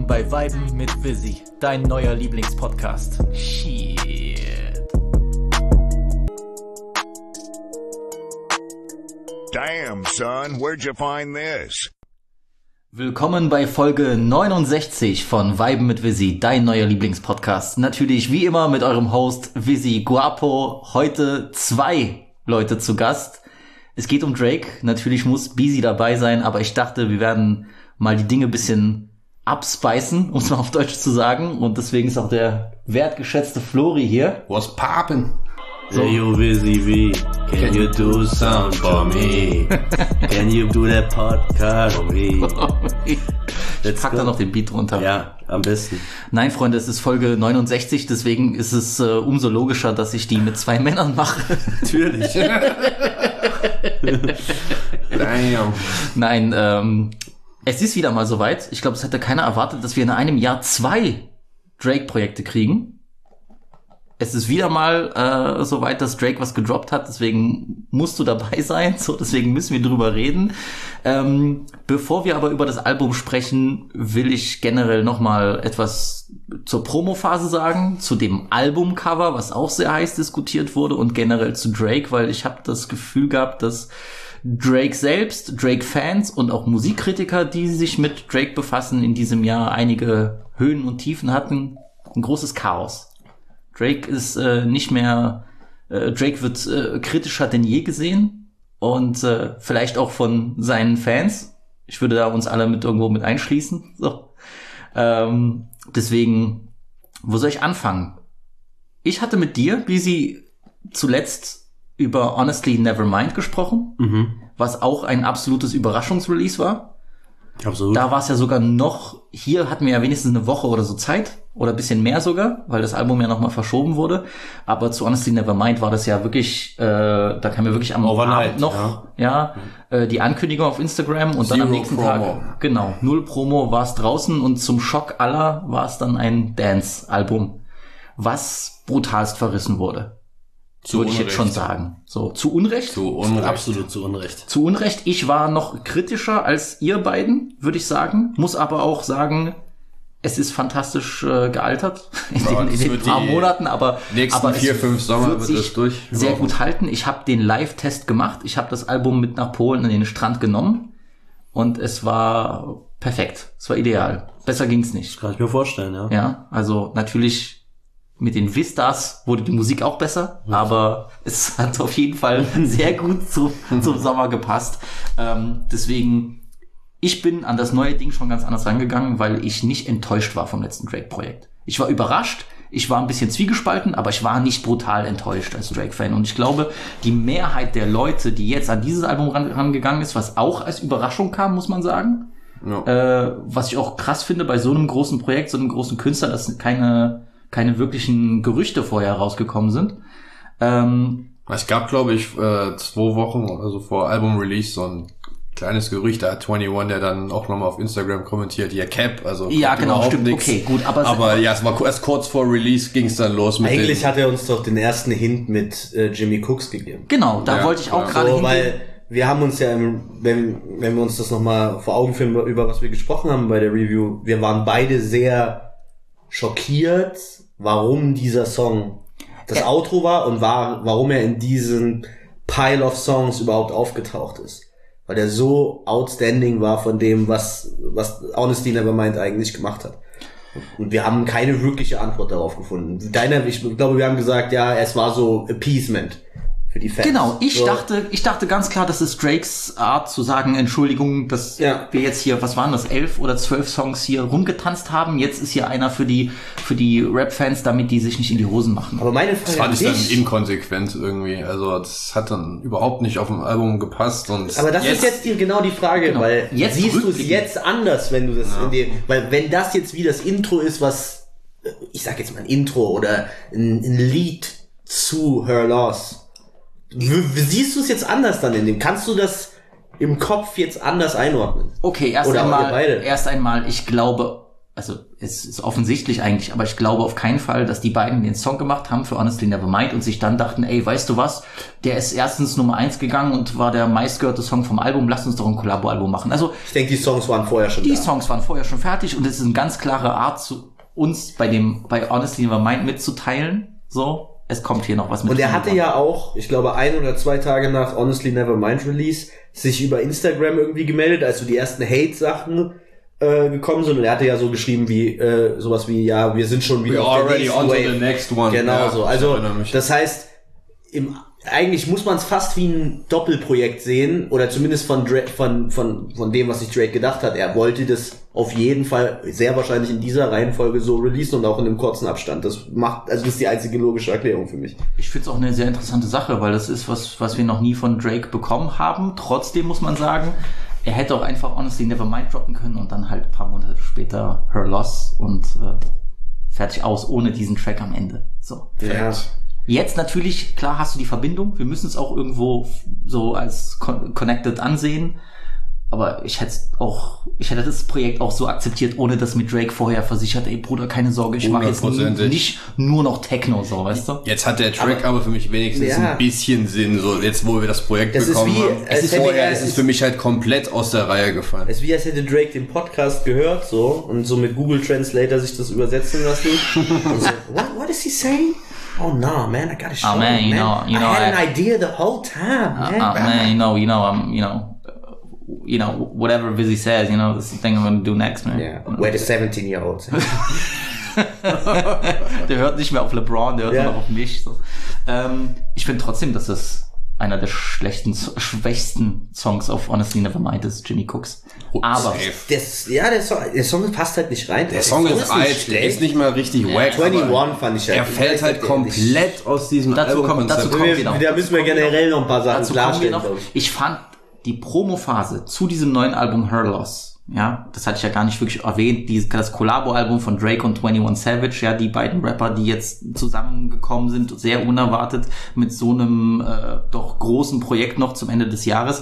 bei Viben mit Visi, dein neuer Lieblingspodcast. Shit. Damn, son, where'd you find this? Willkommen bei Folge 69 von Viben mit Visi, dein neuer Lieblingspodcast. Natürlich wie immer mit eurem Host Visi Guapo. Heute 2 Leute zu Gast. Es geht um Drake. Natürlich muss Busy dabei sein, aber ich dachte, wir werden mal die Dinge ein bisschen abspicen, um es mal auf Deutsch zu sagen. Und deswegen ist auch der wertgeschätzte Flori hier. What's poppin'? So. Hey, you Busy V, can you do something for me? Can you do that podcast for me? Ich pack da noch den Beat drunter. Ja, am besten. Nein, Freunde, es ist Folge 69, deswegen ist es umso logischer, dass ich die mit 2 Männern mache. Natürlich. Damn. Nein, es ist wieder mal soweit. Ich glaube, es hätte keiner erwartet, dass wir in einem Jahr 2 Drake-Projekte kriegen. Es ist wieder mal soweit, dass Drake was gedroppt hat, deswegen musst du dabei sein, so deswegen müssen wir drüber reden. Bevor wir aber über das Album sprechen, will ich generell nochmal etwas zur Promophase sagen, zu dem Albumcover, was auch sehr heiß diskutiert wurde, und generell zu Drake, weil ich habe das Gefühl gehabt, dass Drake selbst, Drake-Fans und auch Musikkritiker, die sich mit Drake befassen, in diesem Jahr einige Höhen und Tiefen hatten. Ein großes Chaos. Drake ist nicht mehr, Drake wird kritischer denn je gesehen und vielleicht auch von seinen Fans. Ich würde da uns alle irgendwo mit einschließen. So. Deswegen, wo soll ich anfangen? Ich hatte mit dir, Busy, zuletzt über Honestly Nevermind gesprochen, was auch ein absolutes Überraschungsrelease war. Absolut. Da war es ja sogar noch, hier hatten wir ja wenigstens eine Woche oder so Zeit, oder ein bisschen mehr sogar, weil das Album ja nochmal verschoben wurde. Aber zu Honestly Nevermind war das ja wirklich, da kam ja wirklich am Overnight, Abend noch die Ankündigung auf Instagram und dann am nächsten Tag, genau, 0 Promo war es draußen und zum Schock aller war es dann ein Dance-Album, was brutalst verrissen wurde. Würde ich jetzt schon sagen. So, zu Unrecht? Zu Unrecht. Absolut zu Unrecht. Zu Unrecht. Ich war noch kritischer als ihr beiden, würde ich sagen. Muss aber auch sagen, es ist fantastisch gealtert in den paar Monaten, aber nächsten 4-5 Sommer wird das durch. Sehr gut halten. Ich habe den Live-Test gemacht. Ich habe das Album mit nach Polen an den Strand genommen und es war perfekt. Es war ideal. Besser ging's nicht. Das kann ich mir vorstellen, ja. Ja, also natürlich mit den Vistas wurde die Musik auch besser, aber es hat auf jeden Fall sehr gut zum Sommer gepasst. Deswegen, ich bin an das neue Ding schon ganz anders rangegangen, weil ich nicht enttäuscht war vom letzten Drake-Projekt. Ich war überrascht, ich war ein bisschen zwiegespalten, aber ich war nicht brutal enttäuscht als Drake-Fan. Und ich glaube, die Mehrheit der Leute, die jetzt an dieses Album rangegangen ist, was auch als Überraschung kam, muss man sagen, was ich auch krass finde bei so einem großen Projekt, so einem großen Künstler, dass keine wirklichen Gerüchte vorher rausgekommen sind. Es gab, glaube ich, 2 Wochen oder so vor Album-Release so ein kleines Gerücht, da hat 21, der dann auch nochmal auf Instagram kommentiert, ja, Cap, also ja, genau, stimmt, nix. Okay, gut, aber ja, es war erst kurz vor Release ging es dann los mit eigentlich hat er uns doch den ersten Hint mit Jimmy Cooks gegeben. Genau, da wollte ich auch gerade so, weil wir haben uns ja, wenn wir uns das nochmal vor Augen führen, über was wir gesprochen haben bei der Review, wir waren beide sehr schockiert, warum dieser Song das Outro war und warum er in diesen Pile of Songs überhaupt aufgetaucht ist. Weil er so outstanding war von dem, was Honestly Nevermind eigentlich gemacht hat. Und wir haben keine wirkliche Antwort darauf gefunden. Ich glaube, wir haben gesagt, ja, es war so Appeasement für die Fans. Genau, ich dachte ganz klar, das ist Drakes Art zu sagen, Entschuldigung, dass wir jetzt hier, was waren das, 11 oder 12 Songs hier rumgetanzt haben. Jetzt ist hier einer für die Rap-Fans, damit die sich nicht in die Hosen machen. Aber meine Frage das fand ich dann inkonsequent irgendwie. Also das hat dann überhaupt nicht auf dem Album gepasst. Aber das ist jetzt genau die Frage, weil jetzt siehst du es jetzt anders, wenn du das weil wenn das jetzt wie das Intro ist, was ich sag jetzt mal ein Intro oder ein Lied zu Her Loss. Siehst du es jetzt anders dann in dem? Kannst du das im Kopf jetzt anders einordnen? Okay, erst einmal, ich glaube, also es ist offensichtlich eigentlich, aber ich glaube auf keinen Fall, dass die beiden den Song gemacht haben für Honestly Nevermind und sich dann dachten, ey, weißt du was, der ist erstens Nummer 1 gegangen und war der meistgehörte Song vom Album, lass uns doch ein Kollabo-Album machen. Also Ich denke, die Songs waren vorher schon die da. Songs waren vorher schon fertig und es ist eine ganz klare Art, zu uns bei Honestly Nevermind mitzuteilen, so, es kommt hier noch was mit. Und er hatte ja auch, ich glaube 1 oder 2 Tage nach Honestly Nevermind Release, sich über Instagram irgendwie gemeldet, als so die ersten Hate-Sachen gekommen sind. Und er hatte ja so geschrieben wie sowas wie, ja, wir sind schon wieder We auf der already nächsten on to Wave. the next one. Genau Ja, so. ich Also erinnere mich. das heißt, eigentlich muss man es fast wie ein Doppelprojekt sehen, oder zumindest von dem, was sich Drake gedacht hat. Er wollte das auf jeden Fall sehr wahrscheinlich in dieser Reihenfolge so releasen und auch in einem kurzen Abstand. Das ist die einzige logische Erklärung für mich. Ich finde es auch eine sehr interessante Sache, weil das ist was wir noch nie von Drake bekommen haben. Trotzdem muss man sagen, er hätte auch einfach Honestly Nevermind droppen können und dann halt ein paar Monate später Her Loss und fertig aus, ohne diesen Track am Ende. So. Ja. Jetzt natürlich, klar hast du die Verbindung, wir müssen es auch irgendwo so als connected ansehen, aber ich hätte das Projekt auch so akzeptiert, ohne dass mit Drake vorher versichert, ey Bruder, keine Sorge, ich mache jetzt nicht nur noch Techno, so, weißt du? Jetzt hat der Track aber für mich wenigstens Ja. ein bisschen Sinn, so jetzt wo wir das Projekt Das ist bekommen wie, haben. als hätte Vorher er- ist es für mich halt komplett aus der Reihe gefallen. Es ist wie, als hätte Drake den Podcast gehört, so, und so mit Google Translator sich das übersetzen lassen. Und so, what is he saying? Oh no, man, I gotta show man, you, you know, I had an idea the whole time, man. Man, you know, whatever Vizzy says, this is the thing I'm gonna do next, man. Yeah, where the 17-year-olds. Der hört nicht mehr auf LeBron, der hört Ja. nur noch auf mich. So. Ich finde trotzdem, dass das einer der schwächsten Songs auf Honestly Nevermind ist, Jimmy Cooks. Aber Safe. Der Song passt halt nicht rein. Der Song ist alt, der ist nicht mal richtig wack. 21 fand ich halt. Er fällt halt komplett aus diesem Dazu Albumkonzept. kommen wir noch. Da müssen wir generell noch ein paar Sachen Dazu kommen wir klarstellen, noch. glaube ich. Ich fand die Promophase zu diesem neuen Album Her Loss, ja, das hatte ich ja gar nicht wirklich erwähnt, das Collabo-Album von Drake und 21 Savage, ja, die beiden Rapper, die jetzt zusammengekommen sind, sehr unerwartet mit so einem doch großen Projekt noch zum Ende des Jahres.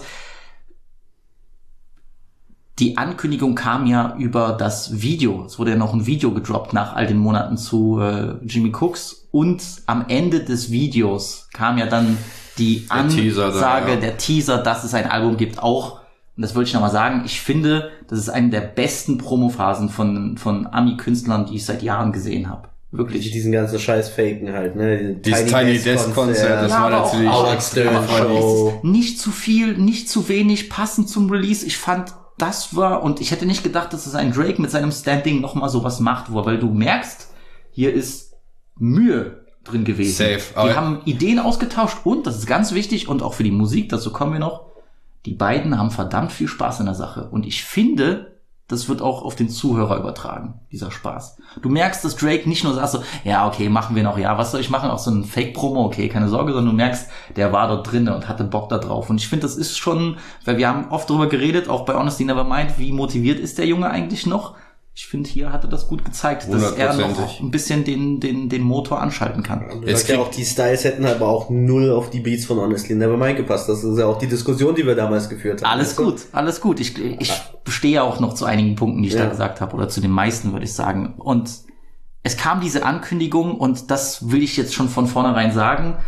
Die Ankündigung kam ja über das Video. Es wurde ja noch ein Video gedroppt nach all den Monaten zu Jimmy Cooks. Und am Ende des Videos kam ja dann die Ansage, der Teaser, dass es ein Album gibt, auch. Und das wollte ich nochmal sagen. Ich finde, das ist eine der besten Promophasen von Ami-Künstlern, die ich seit Jahren gesehen habe. Wirklich. Diesen ganzen Scheiß faken halt, ne? Dieses Tiny Desk Konzert, das Ja, war aber auch natürlich... Howard Stern Aber Show. es ist nicht zu viel, nicht zu wenig, passend zum Release. Ich fand, das war, und ich hätte nicht gedacht, dass es ein Drake mit seinem Standing nochmal sowas macht, weil du merkst, hier ist Mühe drin gewesen. Safe. Die haben Ideen ausgetauscht und, das ist ganz wichtig, und auch für die Musik, dazu kommen wir noch, die beiden haben verdammt viel Spaß in der Sache. Und ich finde, das wird auch auf den Zuhörer übertragen, dieser Spaß. Du merkst, dass Drake nicht nur sagt so, ja, okay, machen wir noch, ja, was soll ich machen? Auch so ein Fake-Promo, okay, keine Sorge, sondern du merkst, der war dort drin und hatte Bock da drauf. Und ich finde, das ist schon, weil wir haben oft drüber geredet, auch bei Honestly Nevermind, wie motiviert ist der Junge eigentlich noch? Ich finde, hier hat er das gut gezeigt, dass er noch ein bisschen den Motor anschalten kann. Du sagst ja auch, die Styles hätten aber auch null auf die Beats von Honestly Nevermind gepasst. Das ist ja auch die Diskussion, die wir damals geführt haben. Alles gut. Ich stehe auch noch zu einigen Punkten, die ich da gesagt habe, oder zu den meisten, würde ich sagen. Und es kam diese Ankündigung, und das will ich jetzt schon von vornherein sagen,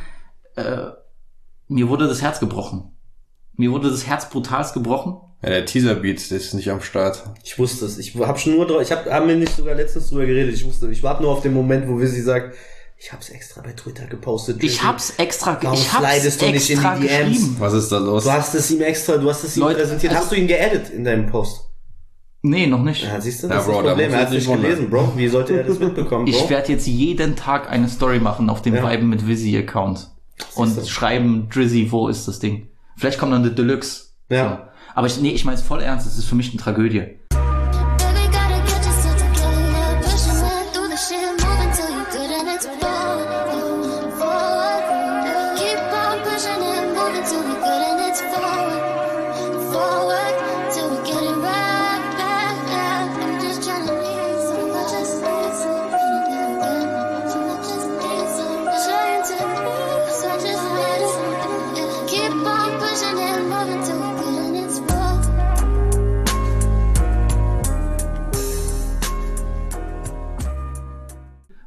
mir wurde das Herz gebrochen. Mir wurde das Herz brutalst gebrochen. Ja, der Teaser-Beat, der ist nicht am Start. Ich wusste es. Ich haben wir nicht sogar letztens drüber geredet. Ich warte nur auf den Moment, wo Vizzy sagt, ich hab's extra bei Twitter gepostet. Ich hab's extra geschrieben. Was ist da los? Du hast es ihm präsentiert. Hast du ihn geedit in deinem Post? Nee, noch nicht. Ja, siehst du, Ja, das Bro, ist das Problem. Er hat da nicht muss ich nicht gelesen, Bro. Wie sollte er das mitbekommen, Bro? Ich werde jetzt jeden Tag eine Story machen auf dem Vibe mit Vizzy-Account und schreiben, Drizzy, wo ist das Ding? Vielleicht kommt dann der Deluxe. Ja. So. Aber ich meine es voll ernst, es ist für mich eine Tragödie.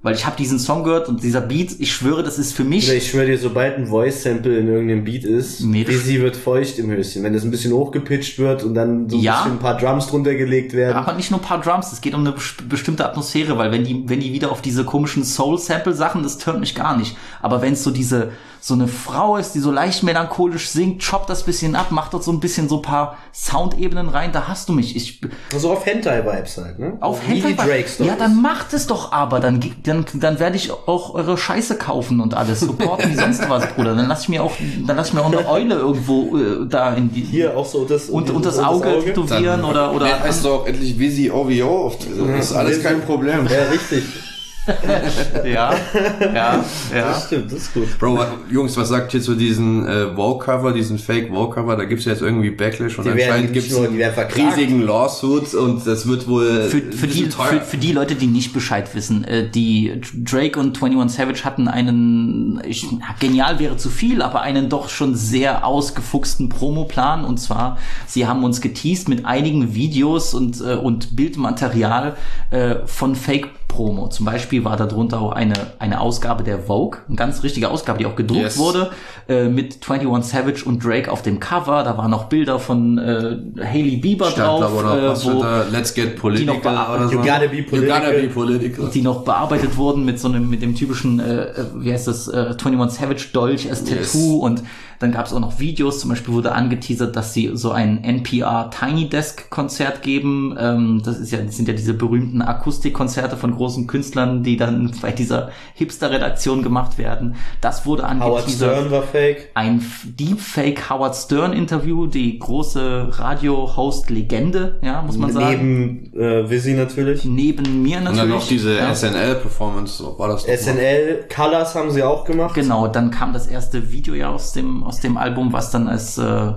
Weil ich habe diesen Song gehört und dieser Beat, ich schwöre, das ist für mich... Oder ich schwöre dir, sobald ein Voice-Sample in irgendeinem Beat ist, Busy wird feucht im Höschen. Wenn das ein bisschen hochgepitcht wird und dann so ein bisschen ein paar Drums drunter gelegt werden. Aber nicht nur ein paar Drums, es geht um eine bestimmte Atmosphäre, weil wenn die wieder auf diese komischen Soul-Sample-Sachen, das turnt mich gar nicht. Aber wenn es so eine Frau ist, die so leicht melancholisch singt, choppt das bisschen ab, macht dort so ein bisschen so ein paar Soundebenen rein, da hast du mich. Also auf Hentai-Vibes halt, ne? Auf Hentai-Vibes. Ja, dann macht es doch aber, dann werde ich auch eure Scheiße kaufen und alles, supporten wie sonst was, Bruder. Dann lass ich mir auch eine Eule irgendwo da in die... Hier auch so das... Und das Auge tätowieren oder... Ja, heißt doch auch endlich Visi OVO. Das ist alles kein Problem. Ja, richtig. Ja. Das stimmt, das ist gut. Bro, Jungs, was sagt ihr zu diesen Wallcover, diesen Fake-Wallcover? Da gibt's ja jetzt irgendwie Backlash und anscheinend gibt's einen riesigen Lawsuit und das wird wohl für die Leute, die nicht Bescheid wissen, die Drake und 21 Savage hatten genial wäre zu viel, aber einen doch schon sehr ausgefuchsten Promoplan, und zwar, sie haben uns geteased mit einigen Videos und Bildmaterial von Fake-Promo. Zum Beispiel war darunter auch eine Ausgabe der Vogue, eine ganz richtige Ausgabe, die auch gedruckt wurde, mit 21 Savage und Drake auf dem Cover. Da waren noch Bilder von Hailey Bieber drauf, wo Let's Get Political oder so. You gotta be political. Die noch bearbeitet wurden mit dem typischen, 21 Savage Dolch als Tattoo, und dann gab es auch noch Videos, zum Beispiel wurde angeteasert, dass sie so ein NPR Tiny Desk Konzert geben. Das sind ja diese berühmten Akustikkonzerte von großen Künstlern, die dann bei dieser Hipster-Redaktion gemacht werden. Das wurde angeteasert. Howard Stern war fake. Ein Deepfake Howard Stern Interview, die große Radio-Host-Legende, ja, muss man sagen. Neben Visi natürlich. Neben mir natürlich. Und dann noch diese SNL-Performance, war das doch SNL Colors haben sie auch gemacht. Genau, dann kam das erste Video ja aus dem Album, was dann als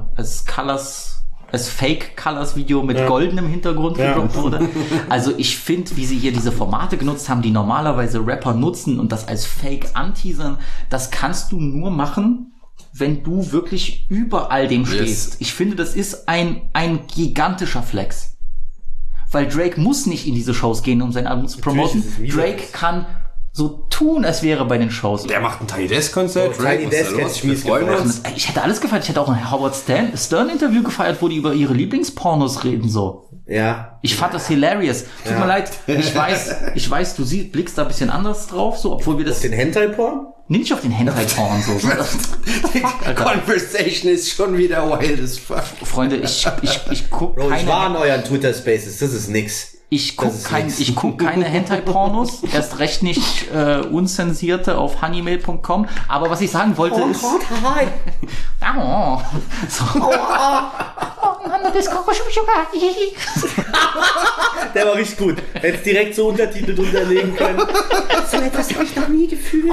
Fake Colors Video mit goldenem Hintergrund gedroppt wurde. Also ich finde, wie sie hier diese Formate genutzt haben, die normalerweise Rapper nutzen und das als Fake anteasern, das kannst du nur machen, wenn du wirklich über all dem stehst. Ich finde, das ist ein gigantischer Flex. Weil Drake muss nicht in diese Shows gehen, um sein Album zu promoten. Drake kann so tun, als wäre bei den Shows. Der macht ein Tiny Desk Konzert. Tiny Desk hätte ich mies gefeiert. Ich hätte alles gefeiert. Ich hätte auch ein Howard Stern Interview gefeiert, wo die über ihre Lieblingspornos reden, so. Ja. Ich fand das hilarious. Tut mir leid. Ich weiß, du blickst da ein bisschen anders drauf, so, obwohl wir das... Auf den Hentai-Porn? Nicht auf den Hentai-Porn, so. Die Conversation ist schon wieder wild as fuck. Freunde, ich guck Bro, keine... ich war in euren Twitter-Spaces, das ist nix. Ich guck keine Hentai-Pornos, erst recht nicht unzensierte auf honeymail.com, aber was ich sagen wollte ist... Der war richtig gut. Hättest direkt so Untertitel drunter legen können. So etwas habe ich noch nie gefühlt.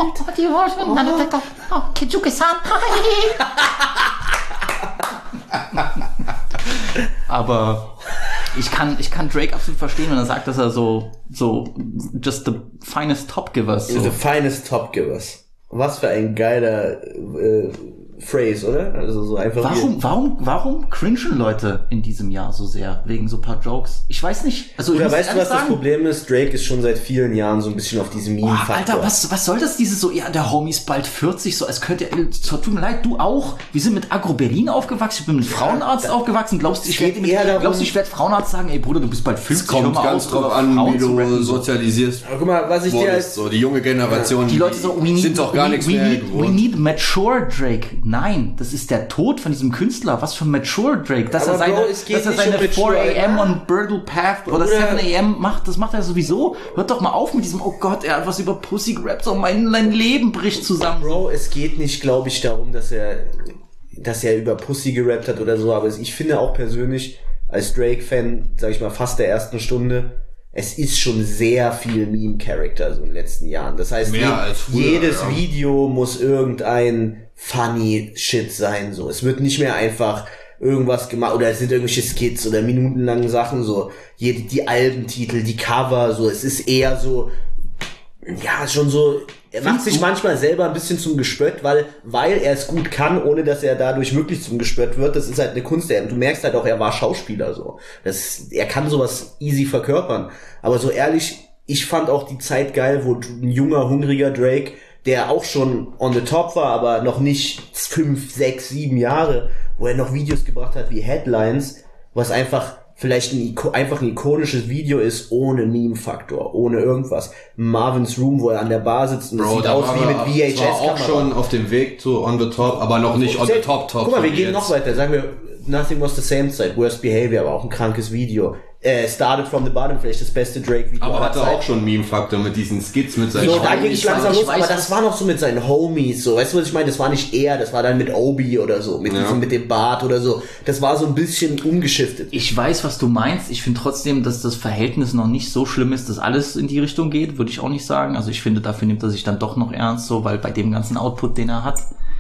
Aber ich kann Drake absolut verstehen, wenn er sagt, dass er so just the finest top givers. So. The finest top givers. Was für ein geiler Phrase, oder? Also so einfach. Warum cringen Leute in diesem Jahr so sehr wegen so ein paar Jokes? Ich weiß nicht. Also oder weißt du, was das Problem ist? Drake ist schon seit vielen Jahren so ein bisschen auf diesem Meme-Faktor. Alter, was soll das dieses so? Ja, der Homie ist bald 40, so als könnte er. Tut mir leid, du auch. Wir sind mit Agro Berlin aufgewachsen. Ich bin mit Frauenarzt aufgewachsen. Glaubst du, ich werde Frauenarzt sagen, ey Bruder, du bist bald 50. Es kommt ganz drauf an, wie du sozialisierst. Aber guck mal, was ich dir so die junge Generation. Die Leute so, sind doch gar nichts mehr gewohnt. We need mature Drake. Nein, das ist der Tod von diesem Künstler. Was für Mature Drake. Dass er seine 4 AM on Birdle Path oder 7 AM macht, das macht er sowieso. Hört doch mal auf mit diesem, oh Gott, er hat was über Pussy gerappt, so mein Leben bricht zusammen. Bro, es geht nicht, glaube ich, darum, dass er über Pussy gerappt hat oder so, aber ich finde auch persönlich, als Drake-Fan, sag ich mal, fast der ersten Stunde, es ist schon sehr viel Meme-Character so in den letzten Jahren. Das heißt, jedes Video muss irgendein funny Shit sein, so. Es wird nicht mehr einfach irgendwas gemacht, oder es sind irgendwelche Skits oder minutenlange Sachen, so. Die Albentitel, die Cover, so. Es ist eher so, ja, schon so, er macht sich manchmal selber ein bisschen zum Gespött, weil er es gut kann, ohne dass er dadurch wirklich zum Gespött wird. Das ist halt eine Kunst. Du merkst halt auch, er war Schauspieler, so. Er kann sowas easy verkörpern. Aber so ehrlich, ich fand auch die Zeit geil, wo ein junger, hungriger Drake, der auch schon on the top war, aber noch nicht 5, 6, 7 Jahre, wo er noch Videos gebracht hat wie Headlines, was einfach vielleicht einfach ein ikonisches Video ist, ohne Meme-Faktor, ohne irgendwas. Marvin's Room, wo er an der Bar sitzt und es sieht aus wie mit VHS-Kamera. War auch schon auf dem Weg zu On the Top, aber noch nicht on the top. Guck mal, wir gehen noch weiter. Sagen wir, Nothing Was the Same Side, Worst Behavior, aber auch ein krankes Video. Started from the Bottom, vielleicht das beste Drake-Video. Aber hatte auch schon Meme-Faktor mit diesen Skits mit seinen So, da ging es langsam los, aber weiß, das war noch so mit seinen Homies, so, weißt du, was ich meine? Das war nicht er, das war dann mit Obi oder so, mit dem Bart oder so. Das war so ein bisschen umgeschiftet. Ich weiß, was du meinst. Ich finde trotzdem, dass das Verhältnis noch nicht so schlimm ist, dass alles in die Richtung geht, würde ich auch nicht sagen. Also ich finde, dafür nimmt er sich dann doch noch ernst, so, weil bei dem ganzen Output, den er hat.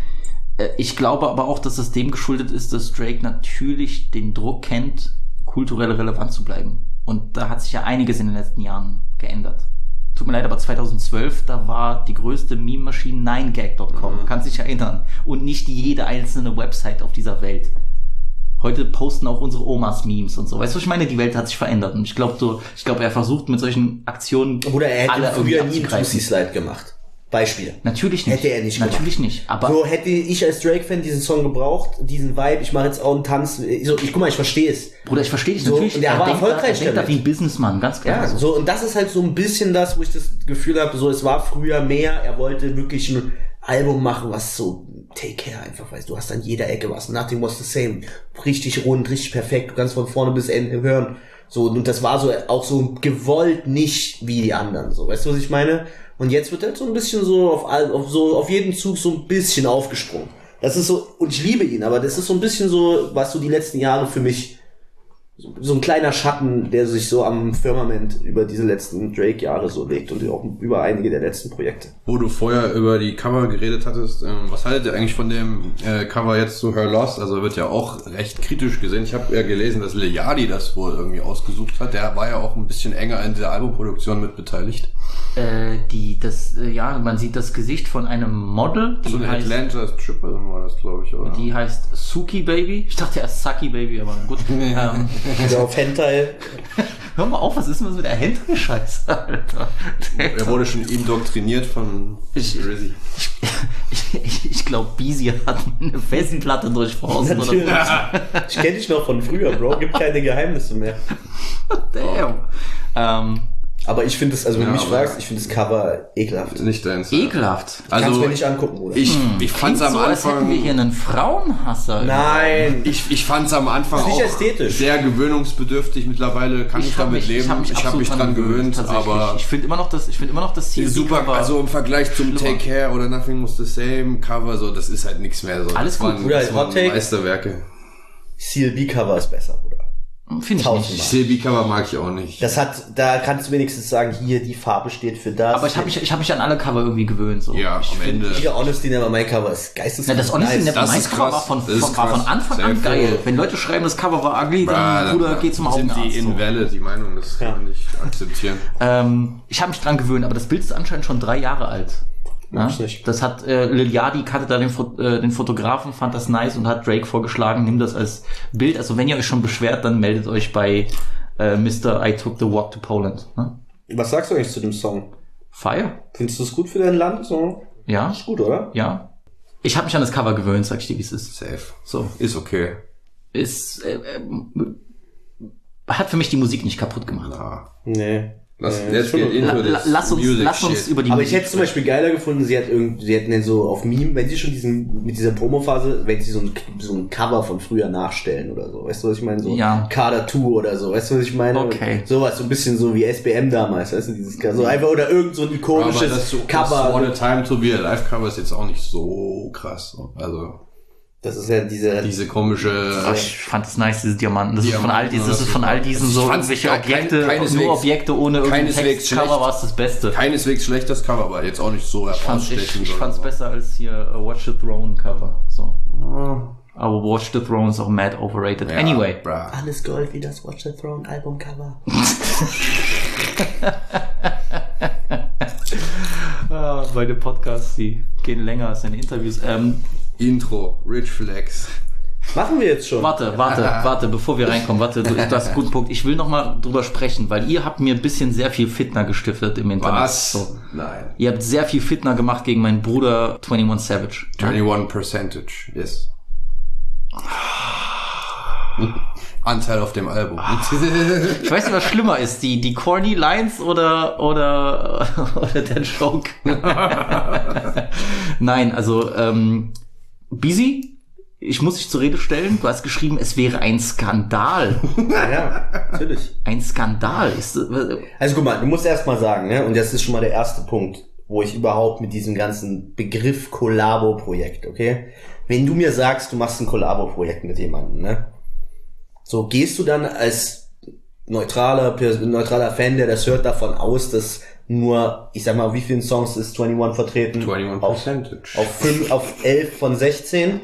Ich glaube aber auch, dass das dem geschuldet ist, dass Drake natürlich den Druck kennt, kulturell relevant zu bleiben. Und da hat sich ja einiges in den letzten Jahren geändert. Tut mir leid, aber 2012, da war die größte Meme-Maschine 9gag.com. Kannst dich erinnern. Und nicht jede einzelne Website auf dieser Welt. Heute posten auch unsere Omas Memes und so. Weißt du, was ich meine? Die Welt hat sich verändert. Und ich glaube, er versucht mit solchen Aktionen Oder er alle hätte irgendwie früher nie einen abzugreifen. Pussy-Slide gemacht. Beispiel. Natürlich nicht. Hätte er nicht gemacht. Natürlich nicht. Aber So hätte ich als Drake-Fan diesen Song gebraucht, diesen Vibe, ich mache jetzt auch einen Tanz. So, guck mal, ich verstehe es. Bruder, ich verstehe dich So, natürlich. und der war denkt erfolgreich denkt da damit. wie ein Businessman, ganz klar. Ja, so, und das ist halt so ein bisschen das, wo ich das Gefühl habe, so, es war früher mehr, er wollte wirklich ein Album machen, was so, take care einfach, weißt du, hast an jeder Ecke was, Nothing Was the Same, richtig rund, richtig perfekt, du kannst von vorne bis Ende hören, so, und das war so, auch so gewollt nicht wie die anderen, so, weißt du, was ich meine? Und jetzt wird halt so ein bisschen so auf jeden Zug so ein bisschen aufgesprungen. Das ist so, und ich liebe ihn, aber das ist so ein bisschen so, was so die letzten Jahre für mich, so ein kleiner Schatten, der sich so am Firmament über diese letzten Drake-Jahre so legt und auch über einige der letzten Projekte. Wo du vorher über die Cover geredet hattest, was haltet ihr eigentlich von dem Cover jetzt zu Her Lost? Also wird ja auch recht kritisch gesehen. Ich habe ja gelesen, dass Lil Yachty das wohl irgendwie ausgesucht hat. Der war ja auch ein bisschen enger in der Albumproduktion mit beteiligt. Man sieht das Gesicht von einem Model. So eine Atlanta Stripperin war das, glaube ich, oder? Die heißt Suki Baby. Ich dachte erst Saki Baby, aber gut. Also auf Hentai. Hör mal auf, was ist denn das mit der Hentai-Scheiße, Alter? Er wurde schon indoktriniert von Rizzy. Ich glaube, Beezy hat eine Festplatte durchforstet. Natürlich. Ich kenne dich noch von früher, Bro. Gibt keine Geheimnisse mehr. Damn. Aber ich finde es, also wenn du mich aber- fragst, ich finde das Cover ekelhaft. Nicht deins. Ekelhaft. Kannst Also mir nicht angucken, Bruder. ich fand's Klingt am so, als hätten wir hier Anfang. einen Frauenhasser. Nein. Ich fand's am Anfang Ist nicht auch ästhetisch. sehr gewöhnungsbedürftig. Mittlerweile kann ich damit leben. Ich habe mich dran gewöhnt, tatsächlich. aber Ich finde immer noch das super. CSD-Cover Also im Vergleich zum schlimmer. Take Care oder Nothing Was the Same Cover, so das ist halt nichts mehr. So. Alles das gut, waren, Bruder, das waren Hot Take. Meisterwerke. CLB-Cover ist besser, Bruder. Finde ich Tausendmal. nicht. CLB-Cover mag ich auch nicht. Da kannst du wenigstens sagen, hier, die Farbe steht für das. Aber ich hab mich an alle Cover irgendwie gewöhnt. So. Ja, ich am Ende. Hier, Honesty Never My Cover ist geisteskrank. Na, das Honesty nice. Never Das My ist Cover krass. war Das ist von krass. Anfang Sehr an geil. cool. Wenn Leute schreiben, das Cover war ugly, dann Bruder, geh zum sind Augenarzt. die so. invalid, die Meinung, das kann man nicht akzeptieren. Ich habe mich dran gewöhnt, aber das Bild ist anscheinend schon 3 Jahre alt. Ja? Ich nicht. Das hat Lil Yachty kannte da den Fotografen, fand das nice und hat Drake vorgeschlagen, nimm das als Bild. Also wenn ihr euch schon beschwert, dann meldet euch bei Mr. I Took the Walk to Poland. Ne? Was sagst du eigentlich zu dem Song? Fire? Findest du es gut für dein Land? So? Ja, Ist gut, oder? ja. Ich habe mich an das Cover gewöhnt, sag ich dir, wie es ist. Safe. So. Ist okay. Ist hat für mich die Musik nicht kaputt gemacht. Ja. Nee. Let's get into this Lass uns Music über die Aber Musik ich hätte es zum Beispiel geiler gefunden, sie hätten dann so auf Meme, wenn sie schon mit dieser Promo-Phase, wenn sie so ein Cover von früher nachstellen oder so. Weißt du, was ich meine? So Ja. Carter 2 oder so. Weißt du, was ich meine? Okay. Sowas, so ein bisschen so wie SBM damals, weißt du, dieses so einfach, oder irgend so ein Aber ikonisches das Cover. What a Time to Be Alive Cover ist jetzt auch nicht so krass. Also Das ist ja diese komische. Ich fand es nice, diese Diamanten. Das ist von all Diamanten, diesen, das ist von all diesen ich so fand's irgendwelche kein- Objekte, keineswegs- nur Objekte ohne irgendeinen keineswegs Text. Cover schlecht. war es das Beste. Keineswegs schlecht das Cover, aber jetzt auch nicht so Ich herausstechend. fand's besser als hier Watch the Throne Cover. So. Aber Watch the Throne ist auch mad overrated. Ja, Anyway. Bra. alles Gold wie das Watch the Throne Albumcover. Meine Podcasts, die gehen länger als deine Interviews. Intro, Rich Flex. Machen wir jetzt schon. Warte, bevor wir reinkommen. Du hast einen guten Punkt. Ich will noch mal drüber sprechen, weil ihr habt mir ein bisschen sehr viel Fitna gestiftet im Internet. Was? So. Nein. Ihr habt sehr viel Fitna gemacht gegen meinen Bruder 21 Savage. 21%, yes. Anteil auf dem Album. Ich weiß nicht, was schlimmer ist, die corny Lines oder der Joke. Nein, also Busy, ich muss dich zur Rede stellen. Du hast geschrieben, es wäre ein Skandal. Ja, natürlich. Ein Skandal. Also guck mal, du musst erst mal sagen, ne? Und das ist schon mal der erste Punkt, wo ich überhaupt mit diesem ganzen Begriff Kollabo-Projekt, okay? Wenn du mir sagst, du machst ein Kollabo-Projekt mit jemandem, ne? So, gehst du dann als neutraler Fan, der das hört, davon aus, dass nur, ich sag mal, wie vielen Songs ist 21 vertreten? 21%. Auf 11 von 16?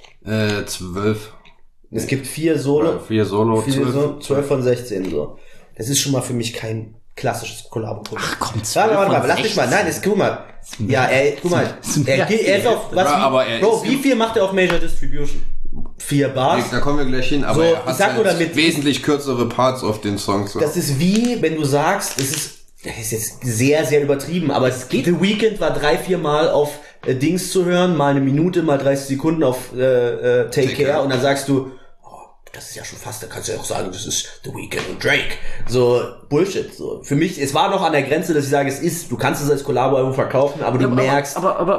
12. Es gibt 4 Solo. 4 Solo, 12 von 16, so. Das ist schon mal für mich kein klassisches Kollabo-Projekt. Ach komm, Warte, lass mich mal. Nein, guck mal. Ja, guck mal. Er ist auf, Bro, wie viel macht er auf Major Distribution? 4 Bars? Da kommen wir gleich hin, aber so, er hat sag nur damit, wesentlich kürzere Parts auf den Songs. Das ist wie, wenn du sagst, das ist jetzt sehr, sehr übertrieben, aber es geht. The Weeknd war 3-4 Mal auf Dings zu hören, mal eine Minute, mal 30 Sekunden auf Take Care und dann sagst du, das ist ja schon fast, da kannst du ja auch sagen, das ist The Weeknd und Drake. So, Bullshit. So. Für mich, es war noch an der Grenze, dass ich sage, du kannst es als Collabo-Album verkaufen, aber du merkst.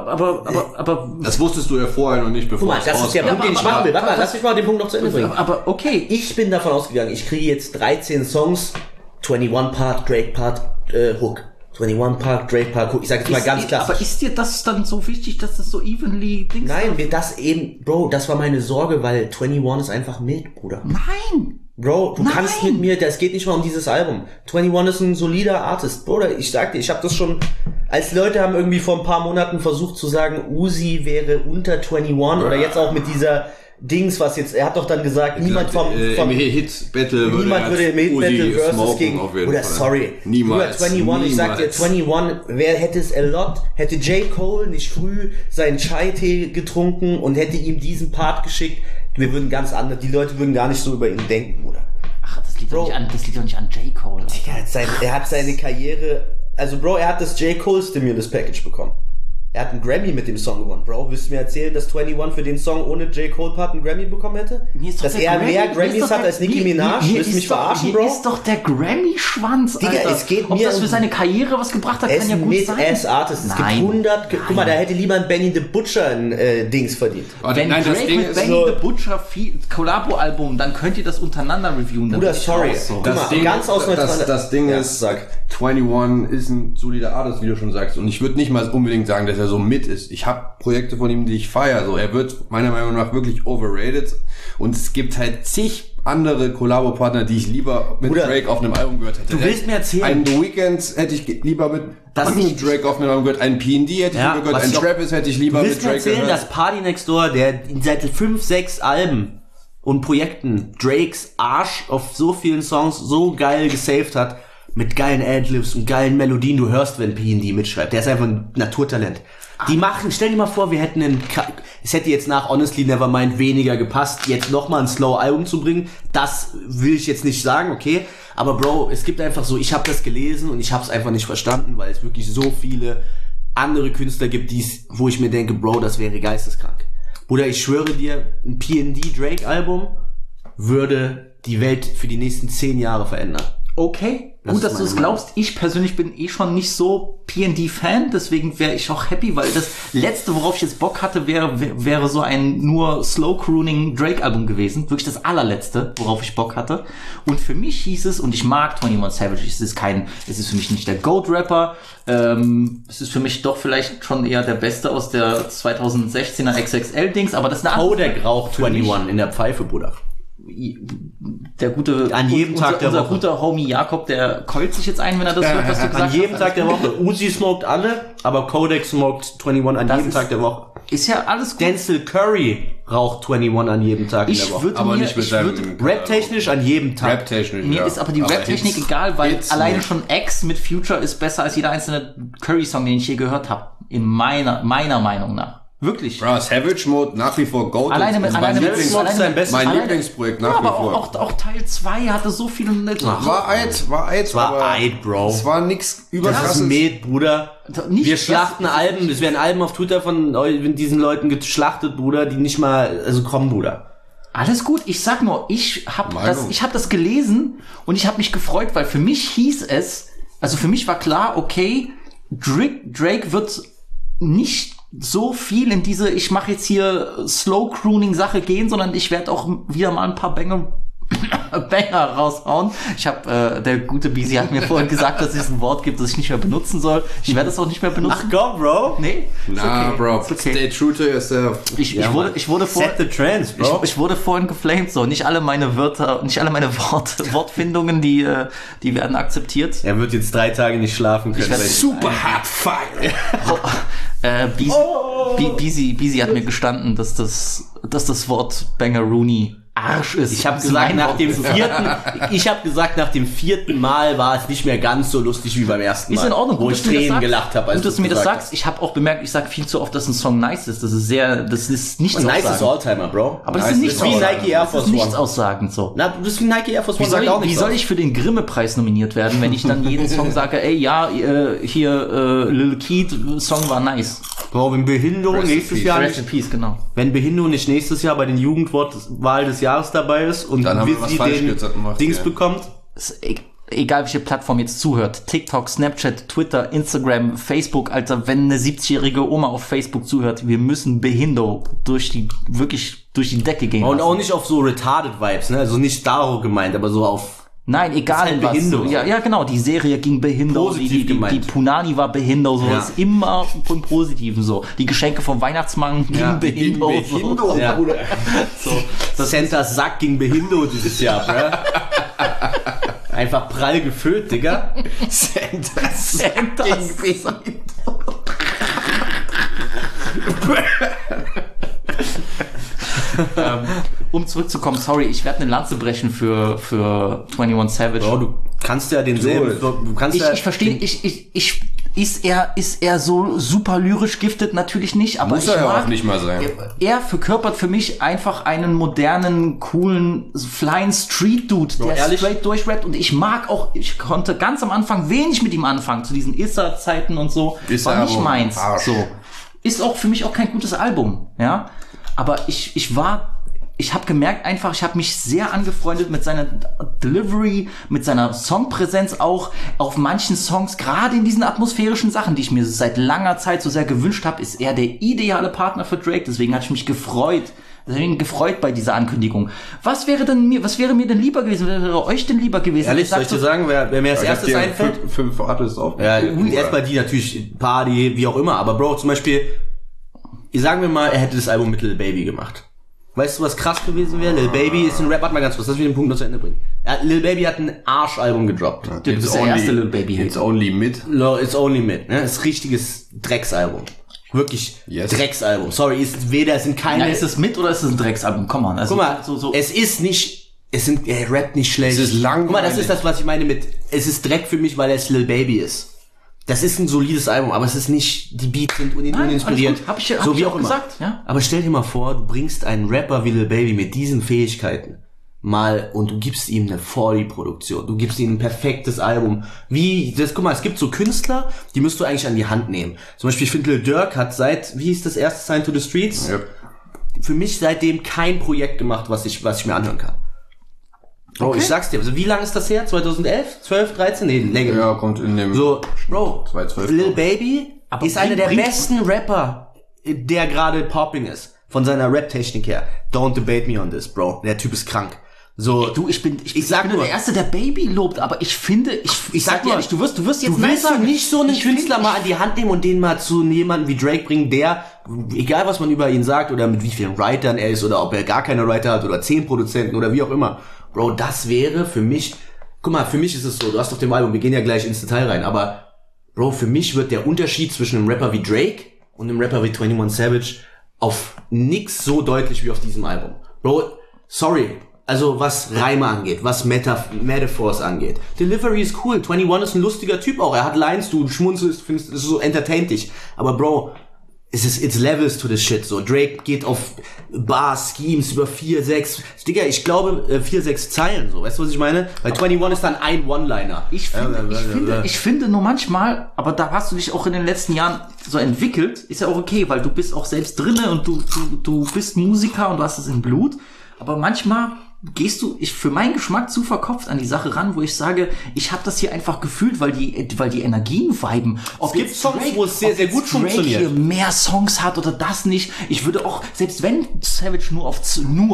Aber. Das wusstest du ja vorher noch nicht, bevor guck mal, das ist der Punkt, den ich machen will. Warte mal, lass mich mal den Punkt noch zu Ende bringen. Aber okay. Ich bin davon ausgegangen, ich kriege jetzt 13 Songs, 21 Part, Drake Part, Hook. 21 Part, Drake Part, Hook. Ich sag jetzt mal ganz klassisch. Aber ist dir das dann so wichtig, dass das so evenly Dings Nein, das eben, Bro, das war meine Sorge, weil 21 ist einfach mild, Bruder. Nein! Bro, du kannst mit mir, das geht nicht mal um dieses Album. 21 ist ein solider Artist. Bruder, ich sag dir, ich habe das schon, als Leute haben irgendwie vor ein paar Monaten versucht zu sagen, Uzi wäre unter 21 oder jetzt auch mit dieser Dings, was jetzt, er hat doch dann gesagt, niemand vom im Hit-Battle niemand würde im Hit-Battle versus gegen, oder sorry. Niemals. 21, ich sag dir, 21, wer hätte es hätte J. Cole nicht früh seinen Chai-Tee getrunken und hätte ihm diesen Part geschickt, wir würden ganz anders, die Leute würden gar nicht so über ihn denken, Bruder. Ach, das liegt doch nicht an J. Cole. Er hat seine Karriere, also Bro, er hat das J. Cole Stimulus Package bekommen. Er hat einen Grammy mit dem Song gewonnen. Bro, willst du mir erzählen, dass 21 für den Song ohne J. Cole Part einen Grammy bekommen hätte? Dass er mehr Grammys hat als Nicki Minaj? Willst du mich verarschen, Bro? Hier ist doch der Grammy-Schwanz, Alter. Digga, es geht Ob mir das für seine Karriere was gebracht hat, kann ja gut sein. Er ist Artist. Es gibt 100... Guck mal, da hätte lieber ein Benny the Butcher ein Dings verdient. Wenn Drake mit Benny the Butcher Collabo-Album, dann könnt ihr das untereinander reviewen. Bruder, sorry. Guck mal, ganz ausneutrale... Das Ding ist, 21 ist ein solider Artist, wie du schon sagst. Und ich würde nicht mal unbedingt sagen, dass er so mit ist. Ich habe Projekte von ihm, die ich feiere. So, er wird meiner Meinung nach wirklich overrated. Und es gibt halt zig andere Kollabo-Partner, die ich lieber mit Drake auf einem Album gehört hätte. Du willst mir erzählen... Einen The Weeknd hätte ich lieber mit Drake auf einem Album gehört. Einen P&D hätte ich lieber gehört. Einen Travis hätte ich lieber mit Drake gehört. Du willst mir erzählen, dass Party Next Door, der seit 5, 6 Alben und Projekten Drakes Arsch auf so vielen Songs so geil gesaved hat, mit geilen Adlibs und geilen Melodien, du hörst, wenn P&D mitschreibt. Der ist einfach ein Naturtalent. Stell dir mal vor, es hätte jetzt nach Honestly Nevermind weniger gepasst, jetzt nochmal ein Slow-Album zu bringen. Das will ich jetzt nicht sagen, okay. Aber Bro, es gibt einfach so, ich habe das gelesen und ich habe es einfach nicht verstanden, weil es wirklich so viele andere Künstler gibt, wo ich mir denke, Bro, das wäre geisteskrank. Bruder, ich schwöre dir, ein P&D Drake-Album würde die Welt für die nächsten 10 Jahre verändern. Okay, gut, dass du es glaubst. Ich persönlich bin schon nicht so P&D-Fan, deswegen wäre ich auch happy, weil das letzte, worauf ich jetzt Bock hatte, wäre so ein nur Slow-Crooning Drake-Album gewesen. Wirklich das allerletzte, worauf ich Bock hatte. Und für mich hieß es, und ich mag 21 Savage, es ist für mich nicht der GOAT-Rapper, es ist für mich doch vielleicht schon eher der Beste aus der 2016er XXL-Dings, aber das ist eine andere... Kodak raucht 21 in der Pfeife, Bruder. Der gute, an jedem Tag der unser Woche. guter Homie Jakob, der keult sich jetzt ein, wenn er das hört, was du gesagt hast. An jedem Tag der Woche. Uzi smoked alle, aber Kodak smoked 21 an jedem Tag der Woche. Ist ja alles gut. Denzel Curry raucht 21 an jedem Tag in der Woche. Aber nicht mit seinem... Rap-technisch an jedem Tag. Rap-technisch, Mir ist aber die Rap-Technik egal, weil alleine schon X mit Future ist besser als jeder einzelne Curry-Song, den ich je gehört habe. In meiner Meinung nach. Wirklich. Bro, Savage Mode nach wie vor Goat. Alleine mit mein Lieblingsprojekt nach wie vor. Aber auch Teil 2 hatte so viele... War alt, Bro. Es war nix Das überkrasses. ist Med, Bruder. Nicht Wir das- schlachten Alben. Es werden Alben auf Twitter von diesen Leuten geschlachtet, Bruder, die nicht mal, also komm, Bruder. Alles gut, ich sag nur, ich hab Meinung. das gelesen und ich habe mich gefreut, weil für mich hieß es, also für mich war klar, okay, Drake wird nicht so viel in diese, ich mache jetzt hier Slow-Crooning-Sache gehen, sondern ich werde auch wieder mal ein paar Banger raushauen. Ich habe, der gute Bisi hat mir vorhin gesagt, dass es ein Wort gibt, das ich nicht mehr benutzen soll. Ich werde es auch nicht mehr benutzen. Ach komm, Bro. Nee? Na, okay. Bro, Ist okay. stay true to yourself. Ich wurde Set the trends, Bro. Ich wurde vorhin geflamed, so. Nicht alle meine Wörter, nicht alle meine Wortfindungen, die werden akzeptiert. Er wird jetzt 3 Tage nicht schlafen können. werde weil- Super hard fire. Bisi hat mir gestanden, dass das Wort Bangaroony Arsch ist. Ich habe Das ist gesagt, mein nach Wort. dem 4. Mal war es nicht mehr ganz so lustig wie beim ersten Mal. Ist in Ordnung, wo gut, ich dass du mir das Tränen sagst. gelacht habe. Gut, dass du mir das sagst. Ich habe auch bemerkt, ich sage viel zu oft, dass ein Song nice ist. Das ist nichts Nice ist aussagend. Alltimer, Bro. Aber das Nice ist nichts ist wie Nike Air Das Force ist nichts One. aussagend so. Na, du bist wie Nike Air Force One, sagt auch Wie nichts soll aus. ich für den Grimme-Preis nominiert werden, wenn ich dann jeden Song sage, ey, ja, hier, Lil Keat, Song war nice. Bro, wenn Behindo Rest in nächstes peace. Jahr Rest in nicht, Peace, genau. wenn Behindo nicht nächstes Jahr bei den Jugendwortwahl des Jahres dabei ist und Dann haben wir was Wizzy falsch den gemacht, Dings ja. bekommt, Egal welche Plattform jetzt zuhört, TikTok, Snapchat, Twitter, Instagram, Facebook, Alter, wenn eine 70-jährige Oma auf Facebook zuhört, wir müssen Behindo durch die Decke gehen und lassen. auch nicht auf so retarded Vibes, ne? Also nicht Daro gemeint, aber so auf Nein, egal ist halt was. Behindo. Ja, genau, die Serie ging Behindo, Positiv die gemeint. Punani war Behindo, so Ja. ist immer im Positiven so. Die Geschenke vom Weihnachtsmann gingen Behindo. So. ja. So. Santas Sack gegen Behindo dieses Jahr, bruh. Einfach prall gefüllt, Digga. Santas Um zurückzukommen, sorry, ich werde eine Lanze brechen für 21 Savage. Bro, du kannst ja denselben, du kannst ja... Ich verstehe, ist er so super lyrisch giftet? Natürlich nicht, aber Muss ich er ja mag, auch nicht mal sein. er verkörpert für mich einfach einen modernen, coolen, flying Street-Dude, der ehrlich? straight durchrappt und ich konnte ganz am Anfang wenig mit ihm anfangen, zu diesen Issa-Zeiten und so. War nicht Issa-Album, meins, Arsch. so. Ist auch für mich auch kein gutes Album, ja. Aber ich habe gemerkt einfach, ich habe mich sehr angefreundet mit seiner Delivery, mit seiner Songpräsenz auch auf manchen Songs, gerade in diesen atmosphärischen Sachen, die ich mir seit langer Zeit so sehr gewünscht habe, ist er der ideale Partner für Drake. Deswegen hatte ich mich gefreut bei dieser Ankündigung. Was wäre mir denn lieber gewesen? Wäre euch denn lieber gewesen? Ehrlich, soll ich dir sagen, wer mir als Ich hab erstes dir einfällt? 5 Artists auf. Ja, erstmal die natürlich, Party, wie auch immer. Aber Bro, zum Beispiel, sagen wir mal, er hätte das Album mit Lil Baby gemacht. Weißt du, was krass gewesen wäre? Lil Baby ist ein Rap, warte mal ganz kurz, lass mich den Punkt noch zu Ende bringen. Lil Baby hat ein Arschalbum gedroppt. Du bist der erste Lil Baby-Hit. It's only mid. It's Only Mid, ne? Ist richtiges Drecksalbum. Wirklich Yes. Drecksalbum. Sorry, es sind keine... Ja, ist es mit oder ist es ein Drecksalbum? Komm mal. Also, Guck mal, so. es ist nicht, er rappt nicht schlecht. Es ist langweilig. Guck mal, das ist das, was ich meine mit, es ist Dreck für mich, weil es Lil Baby ist. Das ist ein solides Album, aber es ist nicht, die Beats sind uninspiriert. Hab ich so wie auch auch immer. gesagt, ja. Aber stell dir mal vor, du bringst einen Rapper wie Lil Baby mit diesen Fähigkeiten mal und du gibst ihm eine 40-Produktion. Du gibst ihm ein perfektes Album. Guck mal, es gibt so Künstler, die musst du eigentlich an die Hand nehmen. Zum Beispiel, ich finde, Lil Durk hat wie hieß das erste Sign to the Streets? Ja. Für mich seitdem kein Projekt gemacht, was ich mir anhören kann. Bro, ich sag's dir, also wie lange ist das her? 2011? 12, 13? Nee, länger. Ja, kommt in dem... So, Bro, 2012, Lil Baby Aber ist einer der bringt- besten Rapper, der gerade popping ist. Von seiner Rap-Technik her. Don't debate me on this, Bro. Der Typ ist krank. So, Du, ich bin sag nur nur- der Erste, der Baby lobt, aber ich finde, ich sag dir nur, ehrlich, du wirst jetzt du Nein willst sagen. doch nicht so einen Ich Künstler find- mal an die Hand nehmen und den mal zu jemandem wie Drake bringen, der, egal was man über ihn sagt oder mit wie vielen Writern er ist oder ob er gar keine Writer hat oder 10 Produzenten oder wie auch immer. Bro, das wäre für mich, guck mal, für mich ist es so, du hast auf dem Album, wir gehen ja gleich ins Detail rein, aber Bro, für mich wird der Unterschied zwischen einem Rapper wie Drake und einem Rapper wie 21 Savage auf nix so deutlich wie auf diesem Album. Bro, sorry, also was Reime angeht, was Metaphors angeht. Delivery ist cool, 21 ist ein lustiger Typ auch, er hat Lines, du schmunzelst, findest es so entertaint dich. Aber Bro, it's levels to the shit, so. Drake geht auf Bars, Schemes über 4, 6, Digga, ich glaube, 4, 6 Zeilen, so. Weißt du, was ich meine? Weil 21 ist dann ein One-Liner. Ich finde nur manchmal, aber da hast du dich auch in den letzten Jahren so entwickelt, ist ja auch okay, weil du bist auch selbst drinne und du bist Musiker und du hast es im Blut, aber manchmal gehst du, für meinen Geschmack zu verkopft an die Sache ran, wo ich sage, ich habe das hier einfach gefühlt, weil die Energien viben. Es gibt Songs, wo es sehr, sehr gut funktioniert. Drake hier mehr Songs hat oder das nicht. Ich würde auch, selbst wenn Savage nur auf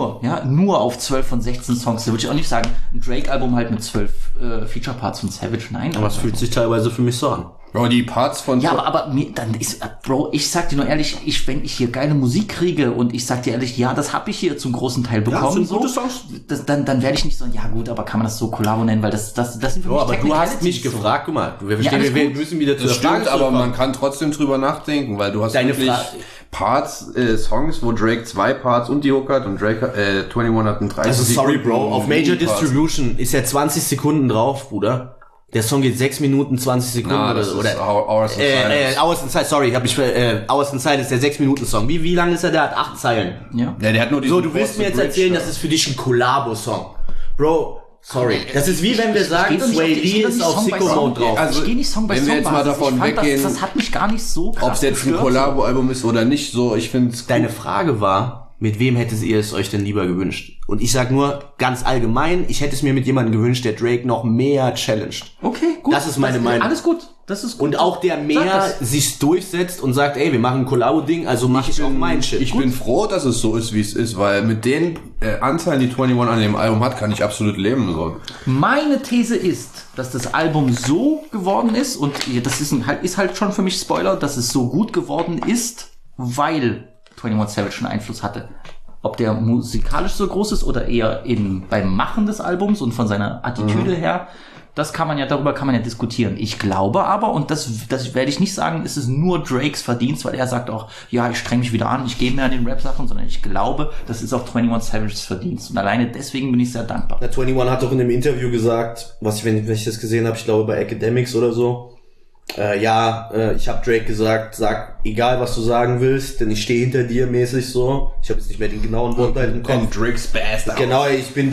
12 von 16 Songs, da würde ich auch nicht sagen, ein Drake-Album halt mit 12 Feature-Parts von Savage, nein. Aber es fühlt sich teilweise für mich so an. Bro, die Parts von... Ja, aber dann ist, Bro, ich sag dir nur ehrlich, wenn ich hier geile Musik kriege und ich sag dir ehrlich, ja, das habe ich hier zum großen Teil bekommen, sind gute Songs. Dann werde ich nicht so, ja gut, aber kann man das so Kollabo nennen, weil das sind für mich aber du hast Technicalities mich so. gefragt, guck mal, wir müssen wieder zu Das der Frage stimmt, aber zurückkommen. man kann trotzdem drüber nachdenken, weil du hast Deine wirklich Frage- Parts, Songs, wo Drake 2 Parts und die Hook hat und Drake, 21 hat einen 30 Also sorry, Sekunden Bro, auf Major Parts. Distribution ist ja 20 Sekunden drauf, Bruder. Der Song geht 6 Minuten, 20 Sekunden Na, oder das so. ist Oder, Hours and Silence. Hours and Silence, sorry, Hours and Silence ist der 6-Minuten-Song. Wie lang ist er? Der hat 8 Zeilen. Ja. Ja, der hat nur diesen So, du willst mir jetzt erzählen, das ist für dich ein Kollabo-Song. Bro, sorry. Das ist wie wenn wir sagen, Ich geh doch Sway nicht- ich Lee geh doch ist nicht auf Song bei Sicko Song. Mode drauf. Also, Ich gehe nicht Song bei wenn Song. wir jetzt mal davon ich fand weggehen, das hat mich gar nicht so krass ob es jetzt ein gestört. Kollabo-Album ist oder nicht, so, ich finde es Deine Frage war, mit wem hättet ihr es euch denn lieber gewünscht? Und ich sag nur ganz allgemein, ich hätte es mir mit jemandem gewünscht, der Drake noch mehr challenged. Okay, gut. Das ist meine Meinung. Alles gut. Das ist gut. Und auch der Sag mehr das. sich durchsetzt und sagt, ey, wir machen ein Kollabo-Ding, also mache ich auch mein Shit. Ich bin froh, dass es so ist, wie es ist, weil mit den Anzahlen, die 21 an dem Album hat, kann ich absolut leben. So. Meine These ist, dass das Album so geworden ist, und das ist halt schon für mich Spoiler, dass es so gut geworden ist, weil 21 Savage einen Einfluss hatte. Ob der musikalisch so groß ist oder eher beim Machen des Albums und von seiner Attitüde her, darüber kann man ja diskutieren. Ich glaube aber, und das werde ich nicht sagen, ist es nur Drakes Verdienst, weil er sagt auch, ja, ich streng mich wieder an, ich gehe mehr an den Rap-Sachen, sondern ich glaube, das ist auch 21 Savages Verdienst. Und alleine deswegen bin ich sehr dankbar. Der 21 hat doch in einem Interview gesagt, wenn ich das gesehen habe, ich glaube bei Academics oder so, ich habe Drake gesagt, sag egal was du sagen willst, denn ich stehe hinter dir mäßig so. Ich habe jetzt nicht mehr den genauen Wortlaut im Kopf. Drake's Best. Genau, ich bin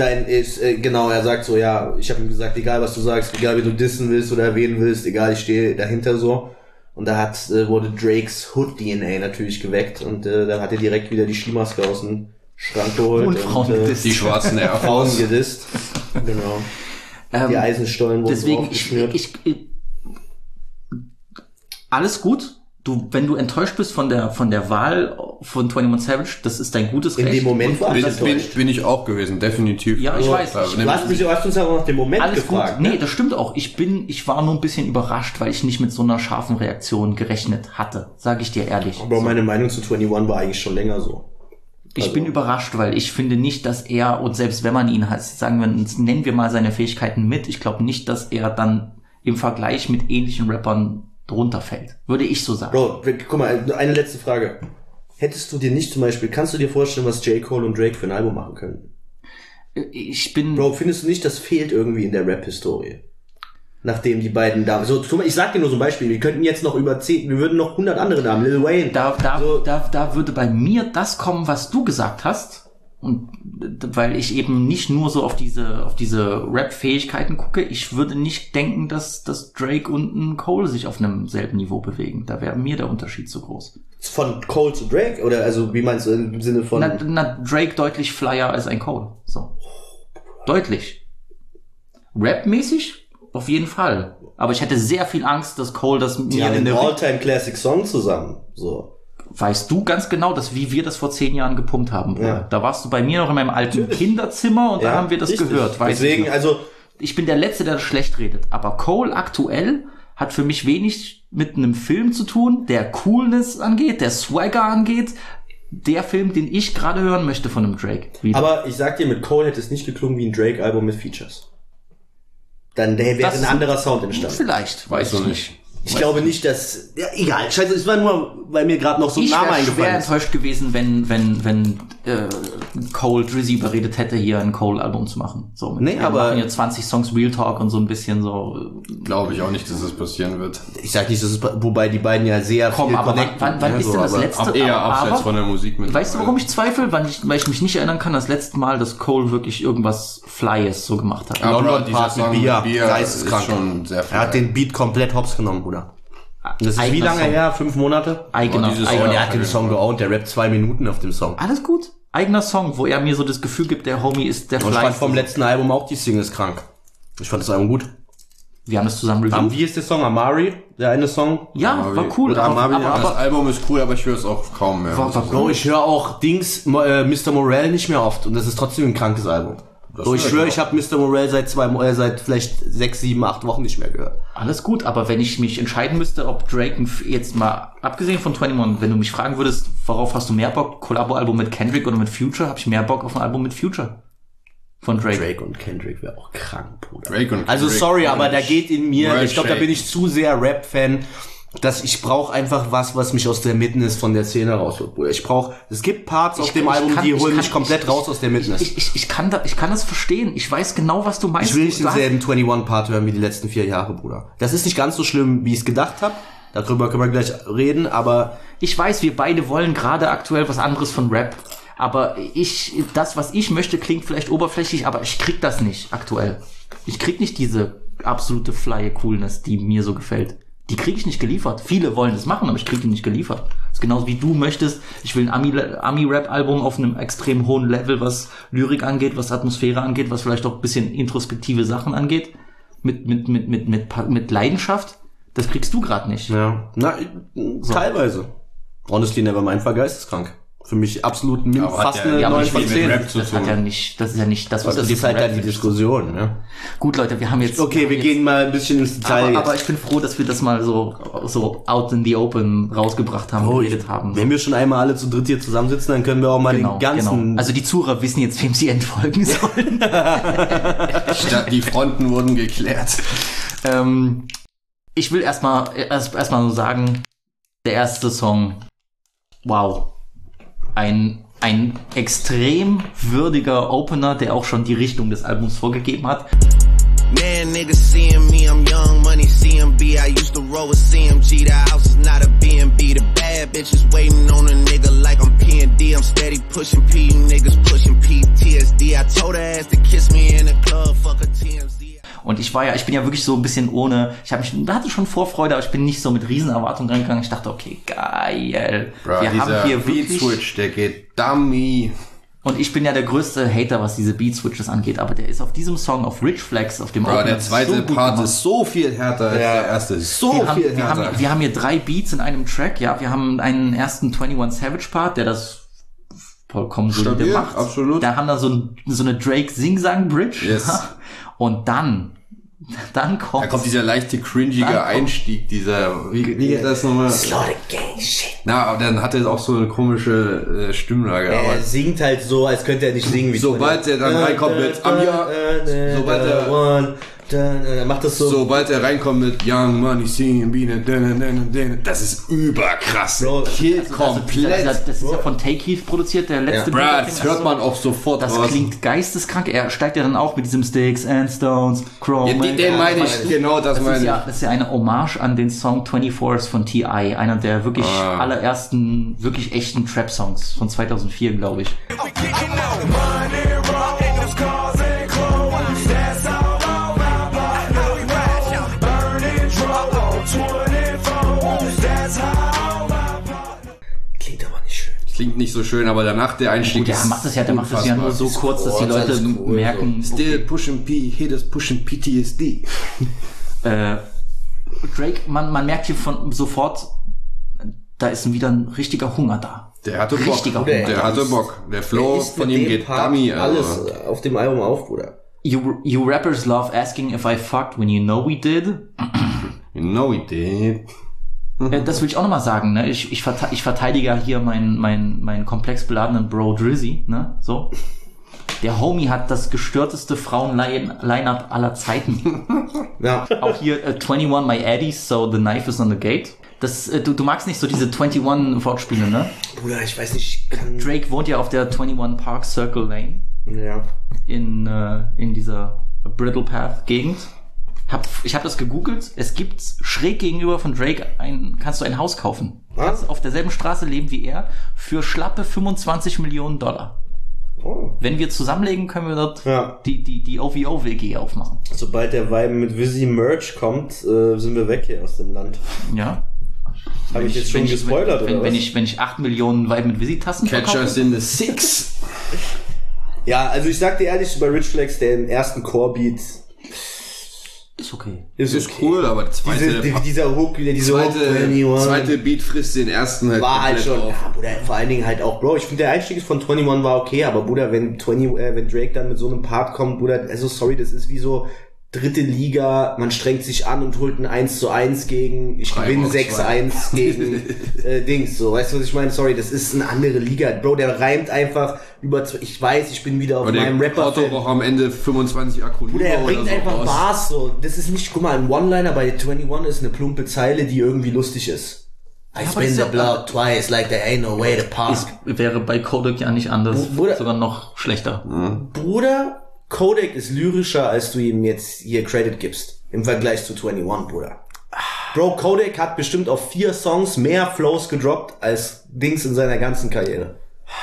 er sagt so, ja, ich habe ihm gesagt, egal was du sagst, egal wie du dissen willst oder erwähnen willst, egal, ich stehe dahinter so. Und da wurde Drakes Hood-DNA natürlich geweckt und da hat er direkt wieder die Skimaske aus dem Schrank geholt. Und Frauen gedisst. Die schwarzen Air Frauen Force. gedisst. Genau. Die Eisenstollen wurden Deswegen, draufgeschnürt. alles gut. Wenn du enttäuscht bist von der Wahl von 21 Savage, das ist dein gutes In Recht. dem Moment war ich enttäuscht. Bin ich auch gewesen, definitiv. Ja, ich weiß. klar, Du hast uns aber nach dem Moment Alles gefragt. gut. Nee, das stimmt auch. Ich war nur ein bisschen überrascht, weil ich nicht mit so einer scharfen Reaktion gerechnet hatte. Sage ich dir ehrlich. Aber meine Meinung zu 21 war eigentlich schon länger so. Ich bin überrascht, weil ich finde nicht, dass er, und selbst wenn man ihn hat, nennen wir mal seine Fähigkeiten mit, ich glaube nicht, dass er dann im Vergleich mit ähnlichen Rappern drunter fällt. Würde ich so sagen. Bro, guck mal, eine letzte Frage. Hättest du dir nicht zum Beispiel, kannst du dir vorstellen, was J. Cole und Drake für ein Album machen können? Bro, findest du nicht, das fehlt irgendwie in der Rap-Historie? Nachdem die beiden da, so, ich sag dir nur so ein Beispiel, wir könnten jetzt noch wir würden noch 100 andere Namen, Lil Wayne. Da würde bei mir das kommen, was du gesagt hast. Und weil ich eben nicht nur so auf diese Rap-Fähigkeiten gucke, ich würde nicht denken, dass Drake und ein Cole sich auf einem selben Niveau bewegen. Da wäre mir der Unterschied zu groß. Von Cole zu Drake? Oder also wie meinst du im Sinne von... Drake deutlich flyer als ein Cole. So. Deutlich. Rap-mäßig? Auf jeden Fall. Aber ich hätte sehr viel Angst, dass Cole das Die mir haben in einen der... All-Time-Classic-Song zusammen. So. Weißt du ganz genau, wie wir das vor 10 Jahren gepumpt haben, Bruder. Ja. Da warst du bei mir noch in meinem alten Kinderzimmer und da haben wir das richtig. gehört. Weißt Deswegen, du? also... Ich bin der Letzte, der das schlecht redet. Aber Cole aktuell hat für mich wenig mit einem Film zu tun, der Coolness angeht, der Swagger angeht. Der Film, den ich gerade hören möchte von einem Drake. Aber ich sag dir, mit Cole hätte es nicht geklungen wie ein Drake-Album mit Features. Dann wäre ein anderer Sound entstanden. Vielleicht, weiß ich nicht. Ich glaube nicht, dass... Ja, egal. Scheiße, es war nur, weil mir gerade noch so ein Name Ich wäre schwer eingefallen ist. enttäuscht gewesen, wenn Cole Drizzy überredet hätte, hier ein Cole-Album zu machen. So, Nee, wir aber- machen hier 20 Songs Real Talk und so ein bisschen so. Glaube ich auch nicht, dass das passieren wird. Ich sag nicht, dass es, wobei die beiden ja sehr Komm, viel aber connecten. wann Ja, ist so, denn das aber- letzte? Eher abseits von der Musik mit. Weißt du, warum ich zweifle? Weil ich mich nicht erinnern kann, das letzte Mal, dass Cole wirklich irgendwas Flyes so gemacht hat. Aber London dieser Part mit Song Bia, ist geisteskrank. schon sehr Er hat fly. den Beat komplett hops genommen, Bruder. Das ist wie Eigener lange Song. her? 5 Monate? Eigener, dieses Und Jahr. er hat den Song geowned, der rappt 2 Minuten auf dem Song. Alles gut. Eigener Song, wo er mir so das Gefühl gibt, der Homie ist der Und ich fand Flyeste. vom letzten Album auch die Singles krank. Ich fand das Album gut. Wir haben das zusammen reviewed. Wie ist der Song? Amari? Der eine Song? Ja, Amari. war cool. Oder Amari, ja. Das Album ist cool, aber ich höre es auch kaum mehr. War Bro, ich höre auch Mr. Morale nicht mehr oft und das ist trotzdem ein krankes Album. So, ich höre schwöre, ich ich habe Mr. Morale seit vielleicht 6, 7, 8 Wochen nicht mehr gehört. Alles gut, aber wenn ich mich entscheiden müsste, ob Drake jetzt mal, abgesehen von 21, wenn du mich fragen würdest, worauf hast du mehr Bock, Collabo-Album mit Kendrick oder mit Future, habe ich mehr Bock auf ein Album mit Future. Von Drake. Drake und Kendrick wäre auch krank, Bruder. Drake und Also Kendrick sorry, aber und da geht in mir, World ich glaube, da Shake. bin ich zu sehr Rap-Fan, dass ich brauche einfach was mich aus der Midness von der Szene rausholt, Bruder. Es gibt Parts auf dem Album, die holen mich komplett raus aus der Midness. Ich kann das verstehen. Ich weiß genau, was du meinst. Ich will nicht Du hast- denselben 21-Part hören wie die letzten 4 Jahre, Bruder. Das ist nicht ganz so schlimm, wie ich es gedacht habe. Darüber können wir gleich reden, aber Ich weiß, wir beide wollen gerade aktuell was anderes von Rap. Aber das, was ich möchte, klingt vielleicht oberflächlich, aber ich krieg das nicht aktuell. Ich krieg nicht diese absolute flye Coolness, die mir so gefällt. Die krieg ich nicht geliefert. Viele wollen das machen, aber ich krieg die nicht geliefert. Das ist genauso wie du möchtest. Ich will ein Ami-Rap-Album auf einem extrem hohen Level, was Lyrik angeht, was Atmosphäre angeht, was vielleicht auch ein bisschen introspektive Sachen angeht. Mit Leidenschaft. Das kriegst du gerade nicht. ja, teilweise. Honestly Nevermind war geisteskrank. Für mich absolut Aber fast hat ja- eine ja, aber 9 nicht von viel mit 10. Rap zu Das tun. hat ja nicht, das ist ja nicht das, was Das du ist halt dann die Rap- Diskussion, ne? Gut, Leute, wir haben jetzt. Okay, wir gehen mal ein bisschen ins Detail jetzt. Aber ich bin froh, dass wir das mal so out in the open rausgebracht haben, geredet haben. Wenn wir schon einmal alle zu dritt hier zusammensitzen, dann können wir auch mal den ganzen... Genau. Also die Zuhörer wissen jetzt, wem sie entfolgen sollen. Die Fronten wurden geklärt. Ich will erstmal so sagen, der erste Song, wow. Ein extrem würdiger Opener, der auch schon die Richtung des Albums vorgegeben hat. Man, niggas seeing me, I'm young money, CMB. I used to roll with CMG. The house is not a B&B. The bad bitches waiting on a nigga like I'm P&D. I'm steady pushing P, you niggas pushing PTSD. I told her ass to kiss me in the club, fuck a TMZ. Und ich bin ja wirklich so ein bisschen hatte schon Vorfreude, aber ich bin nicht so mit Riesenerwartungen reingegangen. Ich dachte, okay, geil. Bro, wir haben hier Beat wirklich, Switch, der geht dummy. und ich bin ja der größte Hater, was diese Beat Switches angeht, aber der ist auf diesem Song, auf Rich Flex, auf dem Bro, Opener der zweite so gut Part gemacht. ist so viel härter als der erste. So viel härter. Wir haben hier 3 Beats in einem Track, ja. Wir haben einen ersten 21 Savage Part, der das vollkommen solide Stabil, macht. absolut. Da haben wir so eine Drake Sing-Sang-Bridge. Yes. Und dann kommt... Da kommt dieser leichte, cringige Dann kommt- Einstieg, wie geht das nochmal? Na, aber dann hat er auch so eine komische Stimmlage. Er Aber singt halt so, als könnte er nicht singen. Wie Sobald er dann reinkommt mit er macht das so. sobald er reinkommt mit Young Money, CMB, das ist überkrass. Bro, Killt komplett. Das ist ja von Take Heath produziert, der letzte Bro, Beat auf das dem hört man auch sofort Das raus. klingt geisteskrank. Er steigt ja dann auch mit diesem Sticks and Stones, Chrome. Ja, den meine ich, genau das meine ich. Das ist ja eine Hommage an den Song 24s von T.I., einer der wirklich allerersten, wirklich echten Trap-Songs von 2004, glaube ich. Klingt aber nicht schön. Klingt nicht so schön, aber danach der Einstieg Gut, der macht das ja nur so kurz, dass die Leute alles cool, merken, Still pushing P, haters pushing PTSD. Drake, man merkt hier sofort, da ist wieder ein richtiger Hunger da. Der hatte Bock. Richtiger Bruder, Hunger. Der hatte Bock. Der Flow Ist von mit ihm dem geht Part dummy. alles Also. auf dem Album auf, Bruder. You rappers love asking if I fucked when you know we did. You know he did. Das will ich auch nochmal sagen, ne? Ich verteidige ja hier meinen komplex beladenen Bro Drizzy, ne? So. Der Homie hat das gestörteste Frauen-Line-Up aller Zeiten. Ja. Auch hier 21 My Addies, so the knife is on the gate. Das, du magst nicht so diese 21 Wortspiele, ne? Bruder, ich weiß nicht, Drake wohnt ja auf der 21 Park Circle Lane. Ja. In dieser Brittle Path Gegend. Ich hab das gegoogelt. Es gibt schräg gegenüber von Drake kannst du ein Haus kaufen. Du kannst auf derselben Straße leben wie er für schlappe $25 Millionen. Oh. Wenn wir zusammenlegen, können wir dort Ja. die OVO-WG aufmachen. Sobald der Vibe mit Vizzy Merch kommt, sind wir weg hier aus dem Land. Ja. Habe ich jetzt schon gespoilert, oder was? Wenn ich 8 Millionen Vibe mit Vizzy-Tassen Catch verkaufe. us in the six. Ja, also ich sag dir ehrlich, bei Rich Flex, der ersten Core-Beat Ist okay. Ist cool, aber dieser Hook, zweite Beat frisst den ersten halt war halt komplett schon, auf. ja, Bruder, vor allen Dingen halt auch, Bro, ich finde der Einstieg von 21 war okay, aber Bruder, wenn Drake dann mit so einem Part kommt, Bruder, also sorry, das ist wie so dritte Liga, man strengt sich an und holt ein 1:1 gegen, ich gewinne 6:1 gegen Dings, so, weißt du, was ich meine? Sorry, das ist eine andere Liga. Bro, der reimt einfach ich weiß, ich bin wieder auf meinem Rapper. Der auch am Ende 25 Akronyme Bruder, er bringt oder so einfach raus. Bars so. Das ist nicht, guck mal, ein One-Liner bei 21 ist eine plumpe Zeile, die irgendwie lustig ist. I aber spin das the ist block twice like there ain't no way to park. Wäre bei Kodak ja nicht anders. Bruder- Sogar noch schlechter. Bruder, Kodak ist lyrischer, als du ihm jetzt hier Credit gibst. Im Vergleich zu 21, Bruder. Bro, Kodak hat bestimmt auf 4 Songs mehr Flows gedroppt als Dings in seiner ganzen Karriere.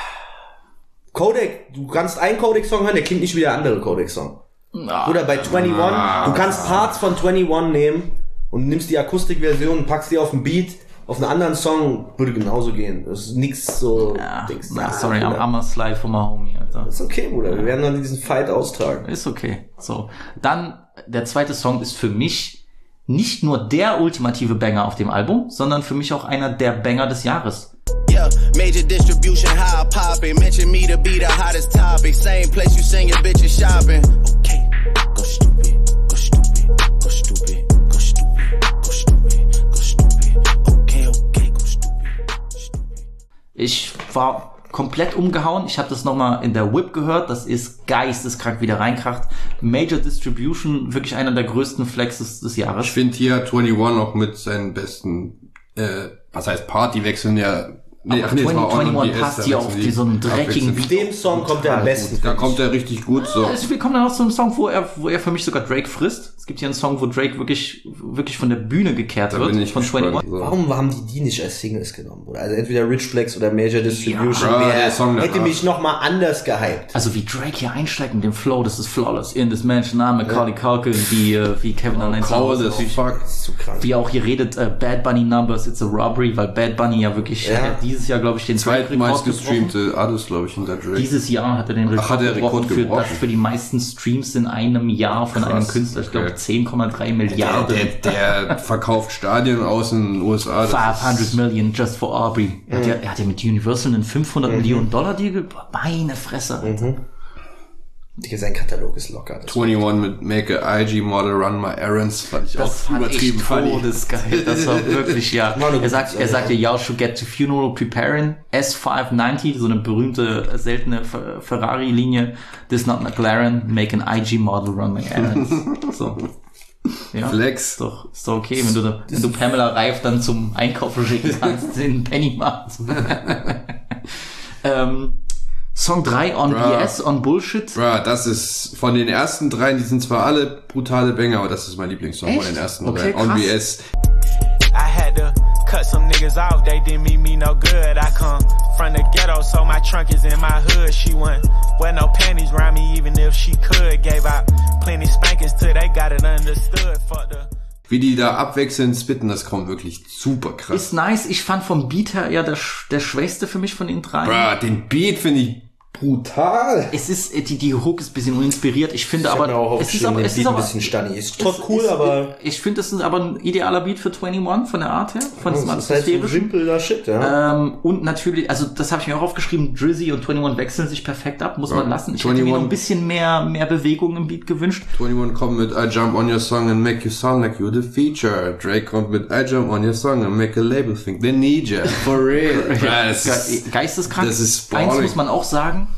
Kodak, du kannst einen Kodak-Song hören, der klingt nicht wie der andere Kodak-Song. Oder bei 21, du kannst Parts von 21 nehmen und nimmst die Akustikversion und packst die auf den Beat, auf einen anderen Song, würde genauso gehen. Das ist nix so... Dings. Sorry, I'm a slide for my homie, Alter. Ist okay, Bruder, wir werden dann diesen Fight austragen. Ist okay. So. Dann, der zweite Song ist für mich nicht nur der ultimative Banger auf dem Album, sondern für mich auch einer der Banger des Jahres. Yeah, major distribution, how I pop it. Mention me to be the hottest topic. Same place you sing your bitches shopping. Okay, go stupid, go stupid, go stupid, go stupid, go stupid, go stupid. Okay, go stupid. Ich war komplett umgehauen. Ich habe das nochmal in der Whip gehört. Das ist geisteskrank, wie der reinkracht. Major Distribution, wirklich einer der größten Flexes des Jahres. Ich finde hier 21 auch mit seinen besten, was heißt Party wechseln ja. Nee, Aber ach nee, das war 21 passt hier auf so einen dreckigen Mit dem Song kommt er am besten. Da kommt er richtig gut so. Also wir kommen dann noch zu einem Song, wo er für mich sogar Drake frisst. Es gibt hier einen Song, wo Drake wirklich von der Bühne gekehrt Da wird. bin ich Von gespannt. 21. So. Warum haben die nicht als Singles genommen? Oder also entweder Rich Flex oder Major Distribution. Ja, der der Song hätte danach. mich nochmal anders gehypt. Also wie Drake hier einsteigt mit dem Flow, das ist flawless. In this mansion, I'm Macaulay Culkin, wie Kevin allein Cold as fuck. Das ist zu krank. Wie er auch hier redet, Bad Bunny Numbers, it's a robbery, weil Bad Bunny ja wirklich Ja. hat ja dieses Jahr, glaube ich, den Zweitmeist gebrochen. gestreamte Artist, glaube ich, hinter Drake. Dieses Jahr hat er den Rekord, hat er Rekord gebrochen. für die meisten Streams in einem Jahr von einem Künstler. Ich glaube okay. 10,3 Milliarden. Der verkauft Stadien aus in den USA. 500 Million just for Aubrey. Er hat ja mit Universal einen $500 Millionen Deal. Meine Fresse, Alter. Sein Katalog ist locker. Das 21 mit Make a IG Model Run My Errands fand ich Das auch fand übertrieben ich funny. todesgeil. Das war wirklich, ja. War eine Er gute sagt, Sache. y'all should get to funeral preparing. S590, so eine berühmte, seltene Ferrari-Linie. This not McLaren, make an IG Model Run My Errands. So. Ja, Flex. Ist doch okay, wenn du Pamela Reif dann zum Einkaufen schicken kannst in Pennymarkt. Song 3 on BS, on Bullshit. Bruh, das ist von den ersten 3, die sind zwar alle brutale Banger, aber das ist mein Lieblingssong von Echt? den ersten Okay, 3. On krass. BS. I had to cut some niggas off, they didn't mean me no good. I come from the ghetto, so my trunk is in my hood. She wouldn't wear no panties around me, even if she could. Gave out plenty spankings till they got it understood. Fuck the... Wie die da abwechselnd spitten, das kommt wirklich super krass. Ist nice. Ich fand vom Beat her eher der schwächste für mich von den drei. Bruh, den Beat finde ich brutal. Es ist, die Hook ist ein bisschen uninspiriert. Ich finde aber, es ist ein bisschen stunny. Ist trotzdem cool, aber ich finde, es ist aber ein idealer Beat für 21 von der Art her, von diesem das ist halt so atmosphärischen. simpler Shit, ja. Und natürlich, also das habe ich mir auch aufgeschrieben, Drizzy und 21 wechseln sich perfekt ab, muss man lassen. Ich hätte 21 mir noch ein bisschen mehr Bewegung im Beat gewünscht. 21 kommt mit I Jump on Your Song and Make You Sound Like You're the Feature. Drake kommt mit I Jump on Your Song and Make a Label Think They Need Ya. For real. Bruh, das ist Geisteskrank. das ist Eins balling. muss man auch sagen,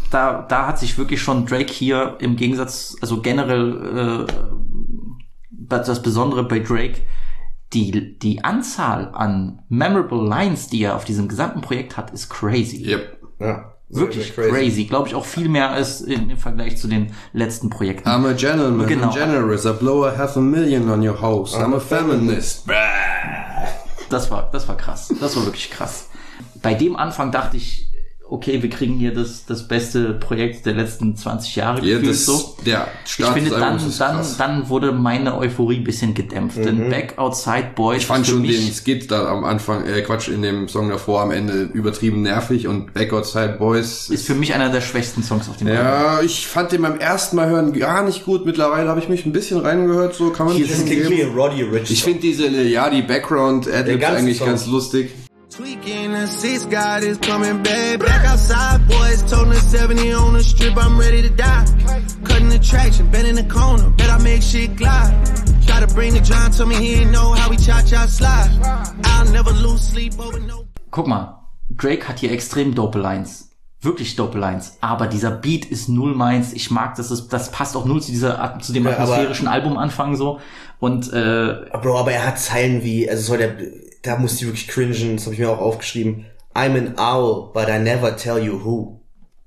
da hat sich wirklich schon Drake hier im Gegensatz, also generell das Besondere bei Drake, die Anzahl an memorable Lines, die er auf diesem gesamten Projekt hat, ist crazy. Yep. Ja. Wirklich crazy. Glaube ich auch viel mehr als im Vergleich zu den letzten Projekten. I'm a gentleman, Genau. I'm generous, I blow $500,000 on your house, I'm a feminist. Das war krass. Das war wirklich krass. Bei dem Anfang dachte ich, okay, wir kriegen hier das beste Projekt der letzten 20 Jahre gefühlt so. Der Ich Start finde, des Albums ist krass. dann wurde meine Euphorie ein bisschen gedämpft. Denn Back Outside Boys Ich fand für schon mich, den Skit da am Anfang, in dem Song davor am Ende übertrieben nervig und Back Outside Boys ist für mich einer der schwächsten Songs auf dem Album. ja, ich fand den beim ersten Mal hören gar nicht gut. Mittlerweile habe ich mich ein bisschen reingehört, so kann man Das schon klingt wie geben. ein Roddy Ricch. Ich finde diese Lil Background Adlibs ganze eigentlich Song. ganz lustig. Tweaking the 6 God is coming back. Back outside, boys, toting the 70 on the strip, I'm ready to die. Cutting the traction, bend in the corner, bet I make shit glide. Try to bring the John, told me he ain't know how we cha-cha slide. I'll never lose sleep over no. Guck mal, Drake hat hier extrem dope Lines. Wirklich dope Lines. Aber dieser Beat ist null meins. Ich mag, das passt auch null zu zu dem Ja, atmosphärischen Albumanfang so. Und, Bro, aber er hat Zeilen wie, also da musste ich wirklich cringen, das habe ich mir auch aufgeschrieben. I'm an owl, but I never tell you who.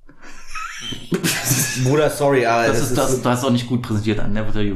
Bruder, sorry, aber du hast auch nicht gut präsentiert an Never Tell You.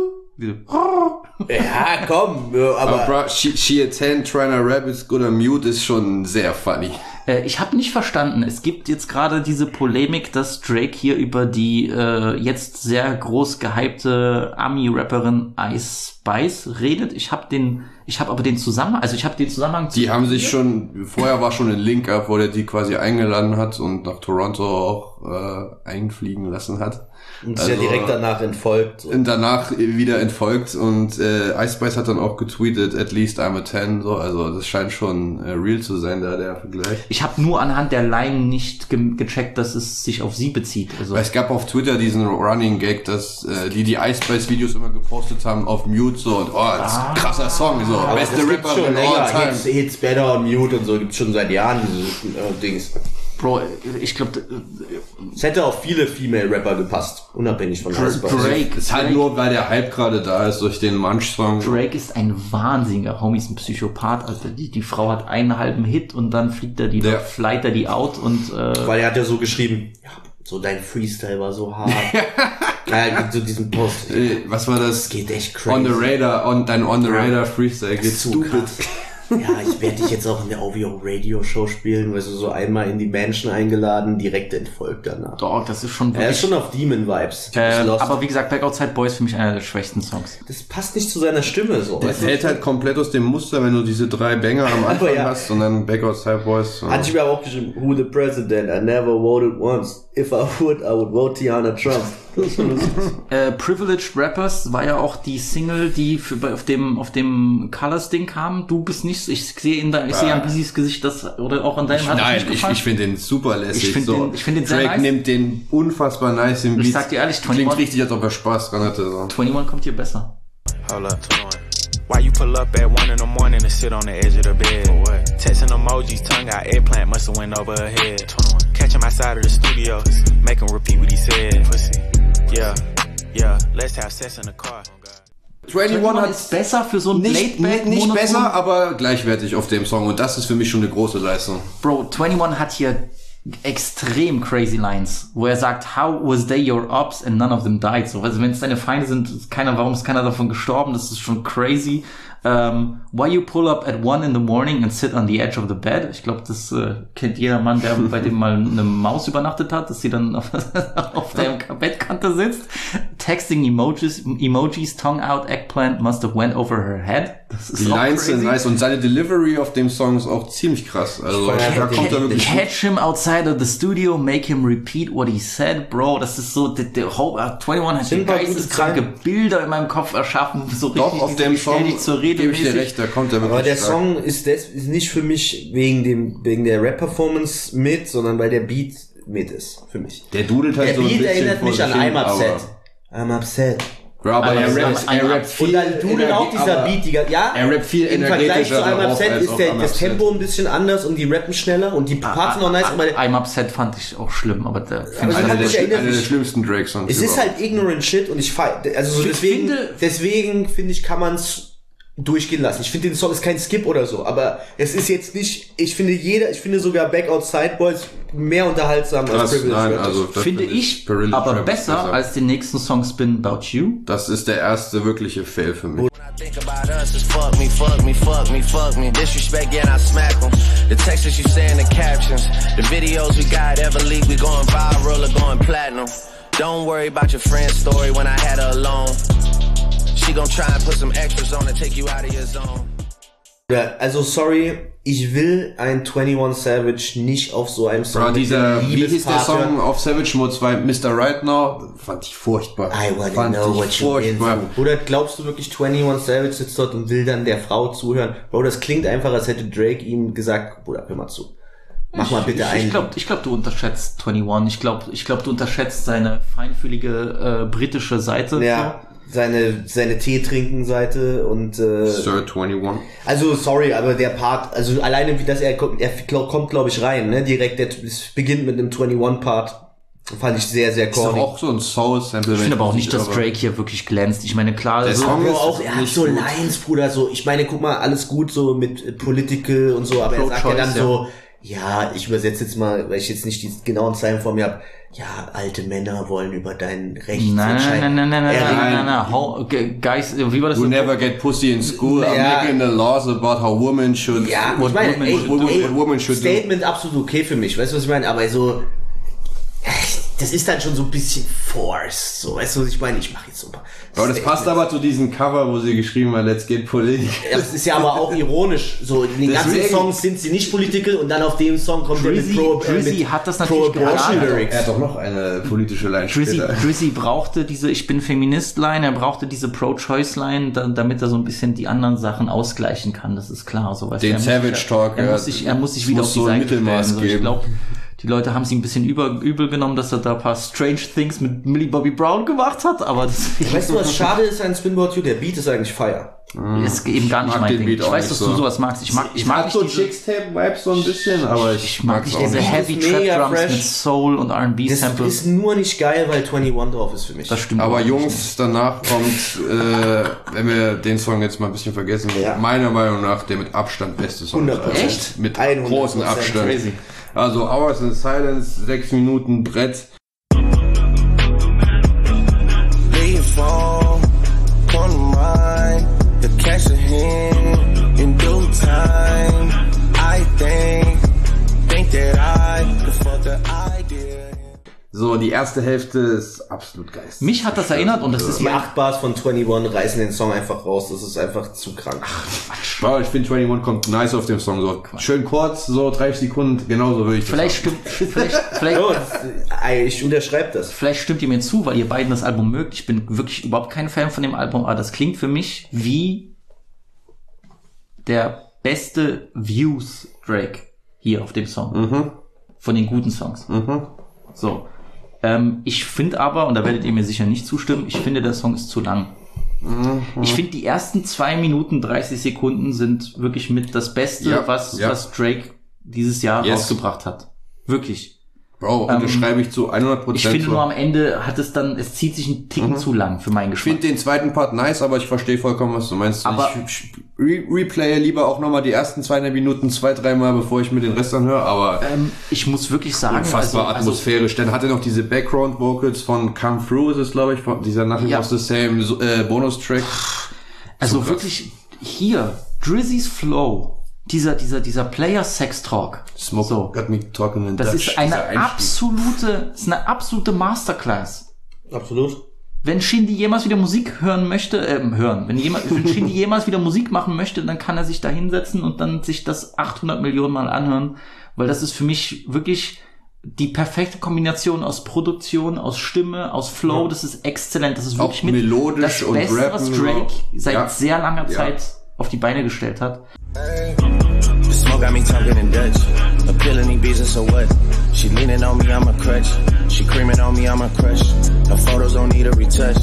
ja, komm, Aber aber bro, she a 10 trying to rap is good on mute ist schon sehr funny. Ich habe nicht verstanden, es gibt jetzt gerade diese Polemik, dass Drake hier über die jetzt sehr groß gehypte Ami-Rapperin Ice Spice redet. Ich habe aber den Zusammenhang Die haben sich schon, vorher war schon ein Link-Up, wo der die quasi eingeladen hat und nach Toronto auch einfliegen lassen hat. und ist ja direkt danach entfolgt. So. Und danach wieder entfolgt und Ice Spice hat dann auch getweetet, at least I'm a 10, so, also das scheint schon real zu sein, da der Vergleich. Ich habe nur anhand der Line nicht gecheckt, dass es sich auf sie bezieht. Also Weil es gab auf Twitter diesen Running Gag, dass die Ice Spice Videos immer gepostet haben auf Mute so und das ist ein krasser Song, so Aber beste das gibt's Rapper schon in all länger. time. Hits Better on Mute und so gibt's schon seit Jahren diese Dings. Bro, ich glaube Es hätte auch viele Female Rapper gepasst, unabhängig von Ice Spice. Ist halt nur, weil der Hype gerade da ist durch den Munch-Song. Drake ist ein wahnsinniger Homie, ist ein Psychopath. Also die Frau hat einen halben Hit und dann fliegt er flight er die out und Weil er hat ja so geschrieben, ja, so dein Freestyle war so hart. Ja, so diesen Post. Was war das? Geht echt crazy. On the Radar, dein On the Radar Freestyle geht zu stupid. krass. Ja, ich werde dich jetzt auch in der OVO Radio Show spielen, weil du so einmal in die Mansion eingeladen, direkt entfolgt danach. Dog, das ist schon Er wirklich... ist schon auf Demon-Vibes. aber wie gesagt, Back Outside Boys ist für mich einer der schwächsten Songs. Das passt nicht zu seiner Stimme, so. Der Weißt du? fällt halt komplett aus dem Muster, wenn du diese 3 Banger am Anfang ja. hast und dann Back Outside Boys. Hatte ich mir aber auch geschrieben, who the president? I never voted once. If I would vote Tiana Trump. Das ist schon lustig. Privileged Rappers war ja auch die Single, die auf dem Colors Ding kam. Du bist nicht, ich sehe an Busys Gesicht, oder auch an deinem hat Nein, nicht gefallen. ich finde den super lässig. Ich find den sehr Drake nice. nimmt den unfassbar nice im Beat. Ich sag dir ehrlich, Klingt 21 richtig, als ob er Spaß dran hatte. So. 21 kommt hier besser. Hold up, 21. Why you pull up at 1 in the morning and sit on the edge of the bed? What? Texting emojis, tongue out, eggplant must have went over her head. 21. Catch him outside of the studio, make him repeat what he said. Pussy. Yeah, let's have sex in the car. 21 hat ist besser für so ein nicht Laidback-Monoton. besser, aber gleichwertig auf dem Song und das ist für mich schon eine große Leistung. Bro, 21 hat hier extrem crazy Lines, wo er sagt, how was they your ops and none of them died? So, also wenn es deine Feinde sind, warum ist keiner davon gestorben? Das ist schon crazy. Why you pull up at 1 in the morning and sit on the edge of the bed? Ich glaube, das kennt jeder Mann, der bei dem mal eine Maus übernachtet hat, dass sie dann auf der Bettkante sitzt. Texting Emojis, tongue out, eggplant must have went over her head. Das ist Die auch Lines sind crazy. nice und seine Delivery auf dem Song ist auch ziemlich krass. Also da kommt er wirklich. Catch him outside of the studio, make him repeat what he said, bro. Das ist so, 21 hat Sind die ein paar gute geisteskranke Zeilen. Bilder in meinem Kopf erschaffen, so richtig. Doch, auf dem ich stell Song dich zur Rede gebe ich dir mäßig. recht, da kommt er wirklich Aber der stark. Song ist nicht für mich wegen der Rap-Performance mit, sondern weil der Beat mit ist, für mich. Der dudelt halt Der so ein Beat bisschen erinnert vor mich sich an hin, I'm aber- Upset. I'm Upset. Bro, aber er rappt viel. Und dann tut auch dieser Beat, er rappt viel im Vergleich zu I'm Upset als ist das Tempo ein bisschen anders und die rappen schneller und die Parts sind auch nice. I'm Upset fand ich auch schlimm, aber der einer der schlimmsten Drake-Songs. Es ist halt ignorant shit und deswegen finde ich, kann man's durchgehen lassen. Ich finde, den Song ist kein Skip oder so, aber es ist jetzt nicht, ich finde sogar Back Outside Boys mehr unterhaltsam als Privilege. Finde ich aber besser als den nächsten Song Spin About You. Das ist der erste wirkliche Fail für mich. Think about us is fuck me. Disrespect, yeah, I smack them. The texts you say in the captions, the videos we got ever leaked, we going viral or going platinum. Don't worry about your friend's story when I had her alone. She gon' try and put some extras on to take you out of your zone. Ja, also sorry, ich will ein 21 Savage nicht auf so einem Song. Bro, wie hieß der Song auf Savage Mode 2, Mr. Right Now? Fand ich furchtbar. I wanna know what you in. Oder glaubst du wirklich 21 Savage sitzt dort und will dann der Frau zuhören? Bro, das klingt einfach, als hätte Drake ihm gesagt, Bruder, hör mal zu. Mach mal bitte ein. Ich glaube, du unterschätzt 21. Ich glaube, du unterschätzt seine feinfühlige britische Seite. Ja. Seine Tee-Trinken-Seite und Sir 21. Also sorry, aber der Part, also alleine wie das er kommt, glaube ich rein, ne? Direkt, es beginnt mit einem 21-Part. Fand ich sehr, sehr corny. Ist auch so ein Soul-Sample. Ich finde aber auch nicht, dass Drake hier wirklich glänzt. Ich meine, klar, der Song ist auch, er hat so gut. Lines, Bruder, so, ich meine, guck mal, alles gut so mit Political und so, aber er sagt ja dann so, ja, ich übersetze jetzt mal, weil ich jetzt nicht die genauen Zeilen vor mir habe. Ja, alte Männer wollen über dein Recht entscheiden. Nein. Guys, wie war das? You never get pussy in school. I'm making the laws about how women should. Ja, ich meine, women should Statement do. Absolut okay für mich, weißt du, was ich meine? Aber so, das ist dann schon so ein bisschen forced, so, weißt du, was ich meine? Ich mache jetzt so ein paar. Aber das passt aber zu diesem Cover, wo sie geschrieben hat, let's get political. Ja, das ist ja aber auch ironisch. So, in den ganzen Songs sind sie nicht political und dann auf dem Song kommt Drizzy hat das natürlich Er hat doch noch eine politische Line. Drizzy brauchte diese Ich bin Feminist-Line, er brauchte diese Pro-Choice-Line, damit er so ein bisschen die anderen Sachen ausgleichen kann, das ist klar. So, weißt den Savage-Talk. Er muss sich wieder auf die Seite stellen. So, ich glaube, die Leute haben es ihm ein bisschen übel genommen, dass er da ein paar Strange Things mit Millie Bobby Brown gemacht hat, aber das weißt du, was schade ist an Spin About You? Der Beat ist eigentlich fire. Ist eben gar nicht mein Ding. Ich weiß, dass du sowas magst. Ich mag nicht so Chicks-Tape-Vibes so ein bisschen, aber ich mag nicht diese Heavy Trap Drums mit Soul und R&B Samples. Das ist nur nicht geil, weil 21 drauf ist für mich. Das stimmt. Aber Jungs, danach kommt, wenn wir den Song jetzt mal ein bisschen vergessen, meiner Meinung nach der mit Abstand beste Song. 100%. Echt? Mit großem Abstand. Crazy. Also Hours in Silence, 6 Minuten Brett. So, die erste Hälfte ist absolut geil. Mich hat das erinnert und das ist die 8 Bars von 21 reißen den Song einfach raus. Das ist einfach zu krank. Wow, ich finde 21 kommt nice auf dem Song. So schön kurz, so 30 Sekunden, genauso würde ich das vielleicht ich unterschreibe das. Vielleicht stimmt ihr mir zu, weil ihr beiden das Album mögt. Ich bin wirklich überhaupt kein Fan von dem Album, aber das klingt für mich wie der beste Views Drake hier auf dem Song. Von den guten Songs. So. Ich finde aber, und da werdet ihr mir sicher nicht zustimmen, ich finde, der Song ist zu lang. Ich finde, die ersten 2 Minuten 30 Sekunden sind wirklich mit das Beste, was Drake dieses Jahr rausgebracht hat. Wirklich. Bro, unterschreibe ich zu 100%. Ich finde nur am Ende es zieht sich ein Ticken zu lang für meinen Geschmack. Ich finde den zweiten Part nice, aber ich verstehe vollkommen, was du meinst. Aber ich replaye lieber auch nochmal die ersten 2 Minuten 2-3 Mal, bevor ich mir den Rest anhöre, aber ich muss wirklich sagen, unfassbar atmosphärisch. Dann hat er noch diese Background Vocals von Come Through, ist es, glaube ich, von dieser Nothing Was the Same Bonus-Track. Also wirklich hier, Drizzy's Flow, dieser Player-Sex-Talk. Smoke got me talking in das Dutch. Ist eine absolute Masterclass. Absolut. Wenn Shindy jemals wieder Musik hören möchte, wenn Shindy jemals wieder Musik machen möchte, dann kann er sich da hinsetzen und dann sich das 800 Millionen Mal anhören, weil das ist für mich wirklich die perfekte Kombination aus Produktion, aus Stimme, aus Flow, das ist exzellent, das ist wirklich auch melodisch das Beste, und Rappen, was Drake seit sehr langer Zeit auf die Beine gestellt hat. The smoke got me talking in Dutch. Appealing these beats, so what? She leaning on me, I'm a crutch. She creaming on me, I'm a crush. Her photos don't need a retouch.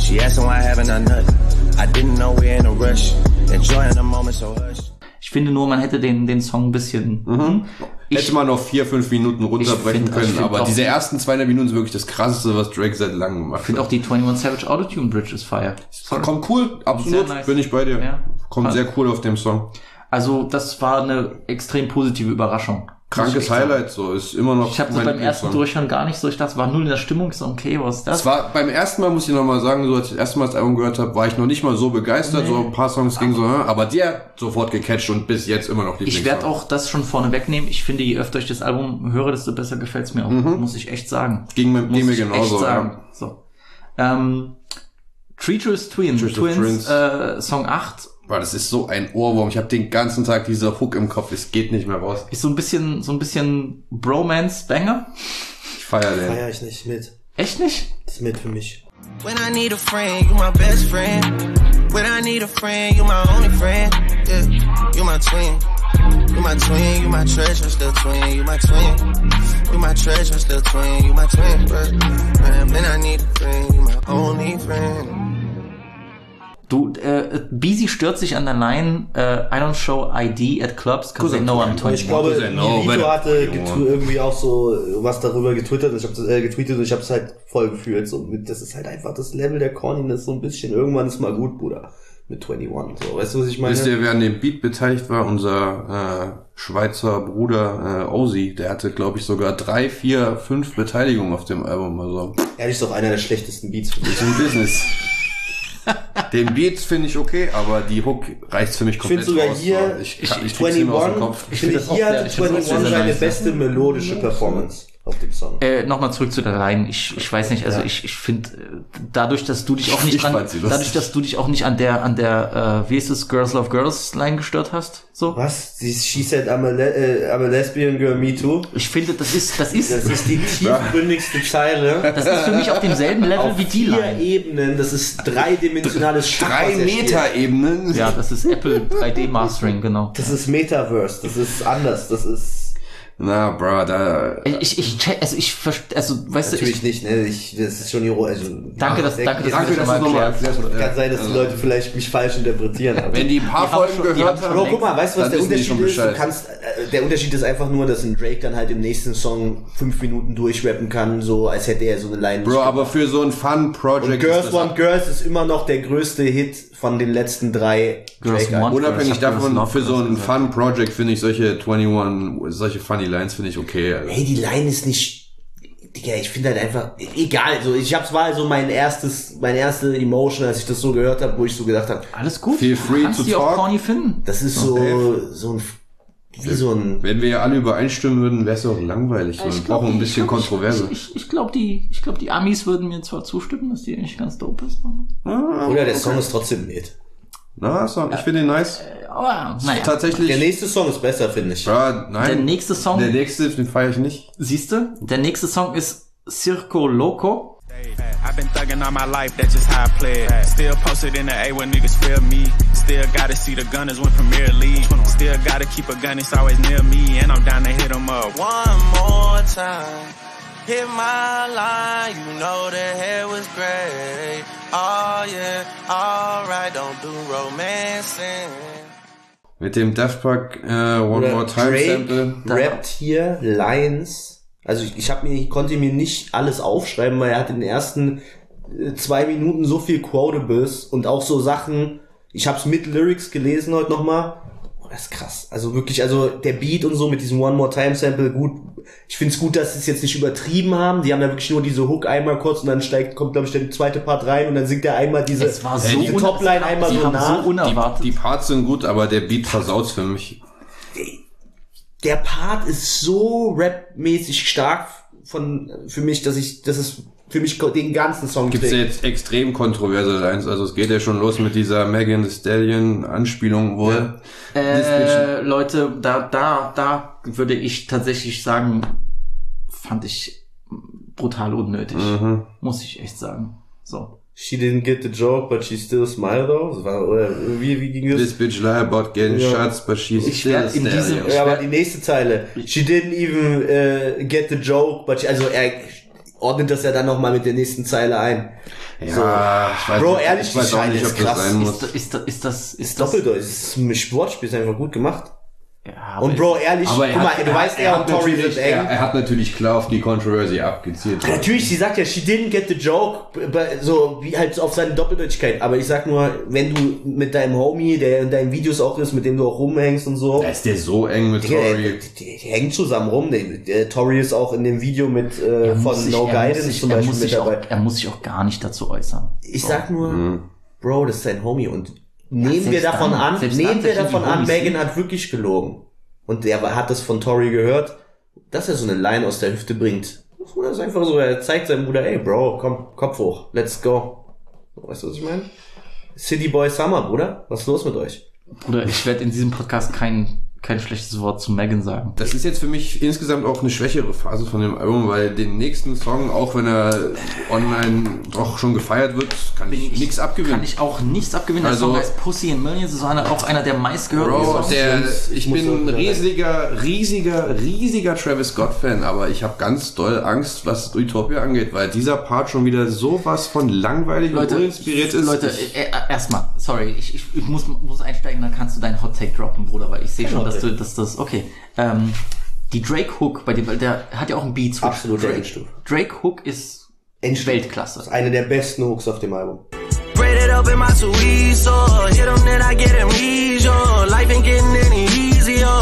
She asking why haven't I nothing. I didn't know we're in a rush. Enjoying the moment so hush. Ich finde nur, man hätte den Song ein bisschen... Hätte man noch 4-5 Minuten runterbrechen können, aber auch diese ersten 200 Minuten sind wirklich das Krasseste, was Drake seit langem gemacht hat. Ich finde auch die 21 Savage Autotune Bridge ist fire. Kommt cool, absolut, Sehr nice. bin ich bei dir. Ja. Kommt sehr cool auf dem Song. Also das war eine extrem positive Überraschung. Krankes Highlight, so, ist immer noch... Ich habe so beim ersten Durchhören gar nicht so, ich dachte, es war null in der Stimmung, so okay, was ist das? Es war beim ersten Mal, muss ich noch mal sagen, so als ich das erste Mal das Album gehört habe, war ich noch nicht mal so begeistert, so ein paar Songs gingen so, aber der hat sofort gecatcht und bis jetzt immer noch Lieblingssong. Ich werde auch das schon vorne wegnehmen. Ich finde, je öfter ich das Album höre, desto besser gefällt es mir auch, muss ich echt sagen. Ging mir genauso, ja. So. Treacherous Twins, Song 8. Boah, das ist so ein Ohrwurm. Ich habe den ganzen Tag dieser Hook im Kopf. Es geht nicht mehr raus. Ist so ein bisschen Bromance-Banger. Ich feier den. Feier ich nicht mit. Echt nicht? Das ist mit für mich. When I need a friend, you my best friend. When I need a friend, you my only friend. Yeah, you my twin. You my twin, you my treasure, still twin. You my twin. You my treasure, still twin. You my twin, but man, when I need a friend, you my only friend. Beezy stört sich an der Line, I don't show ID at clubs because they know I'm 21. Ich glaube, Nito hatte irgendwie auch so was darüber getwittert und ich habe es halt voll gefühlt. So, das ist halt einfach das Level der Corniness so ein bisschen. Irgendwann ist mal gut, Bruder. Mit 21. So, weißt du, was ich meine? Wisst ihr, wer an dem Beat beteiligt war? Unser Schweizer Bruder Ozzy. Der hatte, glaube ich, sogar 3, 4, 5 Beteiligungen auf dem Album. Also. Ehrlich, ist doch einer der schlechtesten Beats für mich. Ist ein Business. Den Beat finde ich okay, aber die Hook reicht für mich komplett raus. Ich finde sogar hier, ich 21, hier hatte 21 seine beste melodische Performance auf dem Song. Nochmal zurück zu der Line. Ich weiß nicht, also ich finde, dadurch, dass du dich auch nicht an der wie ist es, Girls Love Girls Line gestört hast, so? Was? She said I'm a lesbian girl, me too? Ich finde, das ist die tiefgründigste Zeile. Das ist für mich auf demselben Level wie die Line. 4 Ebenen, das ist dreidimensionales Schach. 3 Meta-Ebenen? Ja, das ist Apple 3D Mastering, genau. Das ist Metaverse, das ist anders, das ist... Na, bro, da... weißt du... Natürlich nicht, ne, das ist schon ironisch. Also, danke, dass du das nochmal erklärst. Kann sein, dass die Leute vielleicht mich falsch interpretieren. Aber wenn die ein paar Folgen gehört haben... Bro, guck mal, weißt du, was der Unterschied ist? Bescheid. Der Unterschied ist einfach nur, dass ein Drake dann halt im nächsten Song 5 Minuten durchrappen kann, so als hätte er so eine Line. Bro, aber für so ein Fun-Project... Girls Want Girls ist immer noch der größte Hit von den letzten 3 Drake. Unabhängig davon, für so ein Fun-Project finde ich solche funny Lines finde ich okay. Also. Hey, die Line ist nicht... Digga, ich finde halt einfach... Egal, so, war so meine erste Emotion, als ich das so gehört habe, wo ich so gedacht habe... Alles gut, feel free kannst to die talk. auch corny finden. Das ist so ein... Wenn wir ja alle übereinstimmen würden, wäre es auch langweilig. Wir brauchen ein bisschen Kontroverse. Ich glaube, die Amis würden mir zwar zustimmen, dass die nicht ganz dope ist. Oder der Song ist trotzdem mit. Na, Song, ich finde ihn nice. Aber, naja. Tatsächlich. Der nächste Song ist besser, finde ich. Ja, nein. Der nächste, den feiere ich nicht. Siehste, der nächste Song ist Circo Loco. I've been thugging all my life, that's just how I play it. Still posted in the A when niggas feel me. Still gotta see the Gunners win Premier League. Still gotta keep a gun, it's always near me. And I'm down to hit them up. One more time. Hit my line, you know the hair was great. Oh yeah, alright, don't do romancing. Mit dem Daft Punk One More Time Sample. Rappt hier Lines. Also ich konnte mir nicht alles aufschreiben, weil er hat in den ersten 2 Minuten so viel Quotables und auch so Sachen. Ich hab's mit Lyrics gelesen heute nochmal. Das ist krass. Also wirklich, der Beat und so mit diesem One More Time Sample, gut. Ich find's gut, dass sie es jetzt nicht übertrieben haben. Die haben ja wirklich nur diese Hook einmal kurz und dann kommt, glaube ich, der zweite Part rein und dann singt er einmal diese Topline einmal so nach. So unerwartet. Die Parts sind gut, aber der Beat versaut's für mich. Der Part ist so rapmäßig stark für mich, dass es für mich den ganzen Song gibt's ja jetzt extrem kontroverse Lines, also es geht ja schon los mit dieser Megan Thee Stallion Anspielung wohl. Leute, da würde ich tatsächlich sagen, fand ich brutal unnötig. Muss ich echt sagen. So. She didn't get the joke, but she still smiled though. Oder wie ging das? This bitch lie about getting shots, but she's still aber die nächste Zeile. She didn't even get the joke, but ordnet das ja dann nochmal mit der nächsten Zeile ein. Ja, ich weiß Bro, nicht, ehrlich, ich weiß die auch Scheine nicht, ist ob das krass. sein muss. Ist das Doppeldeutig, das Wortspiel ist einfach gut gemacht. Ja, Und Bro, ehrlich, Aber guck mal, du weißt, er und Tory sind eng. Er hat natürlich klar auf die Controversy abgezielt. Natürlich, sie sagt ja, she didn't get the joke, so wie halt auf seine Doppeldeutigkeit. Aber ich sag nur, wenn du mit deinem Homie, der in deinen Videos auch ist, mit dem du auch rumhängst und so. Da ist der so eng mit Tory. Die hängen zusammen rum. Der Tory ist auch in dem Video mit von No Guidance zum Beispiel mit dabei. Er muss sich auch gar nicht dazu äußern. Ich sag nur, Bro, das ist sein Homie und nehmen wir selbst davon dann- an, selbst dann, dass die Homies Megan sind. hat wirklich gelogen. Und der hat das von Tory gehört, dass er so eine Line aus der Hüfte bringt. Das ist einfach so, er zeigt seinem Bruder, ey Bro, komm, Kopf hoch, let's go. Weißt du, was ich meine? City Boy Summer, Bruder, was ist los mit euch? Bruder, ich werde in diesem Podcast kein schlechtes Wort zu Megan sagen. Das ist jetzt für mich insgesamt auch eine schwächere Phase von dem Album, weil den nächsten Song, auch wenn er online doch schon gefeiert wird, kann ich nichts abgewinnen. Kann ich auch nichts abgewinnen. Also- Der Song heißt Pussy in Millions, das ist auch einer der meistgehörten Bro, Songs. ich bin ein riesiger Travis Scott-Fan, aber ich habe ganz doll Angst, was Utopia angeht, weil dieser Part schon wieder sowas von langweilig und uninspiriert ist. Leute, erstmal, sorry, ich muss einsteigen, dann kannst du deinen Hot Take droppen, Bruder, weil ich sehe schon, dass das, okay. Die Drake Hook, bei dem, weil der hat ja auch einen Beat. Absoluter Endstufe. Drake Hook ist Weltklasse. Das ist eine der besten Hooks auf dem Album. Braid it up in my Suizo. Hit him, then I get amnesia. Life ain't getting any easier.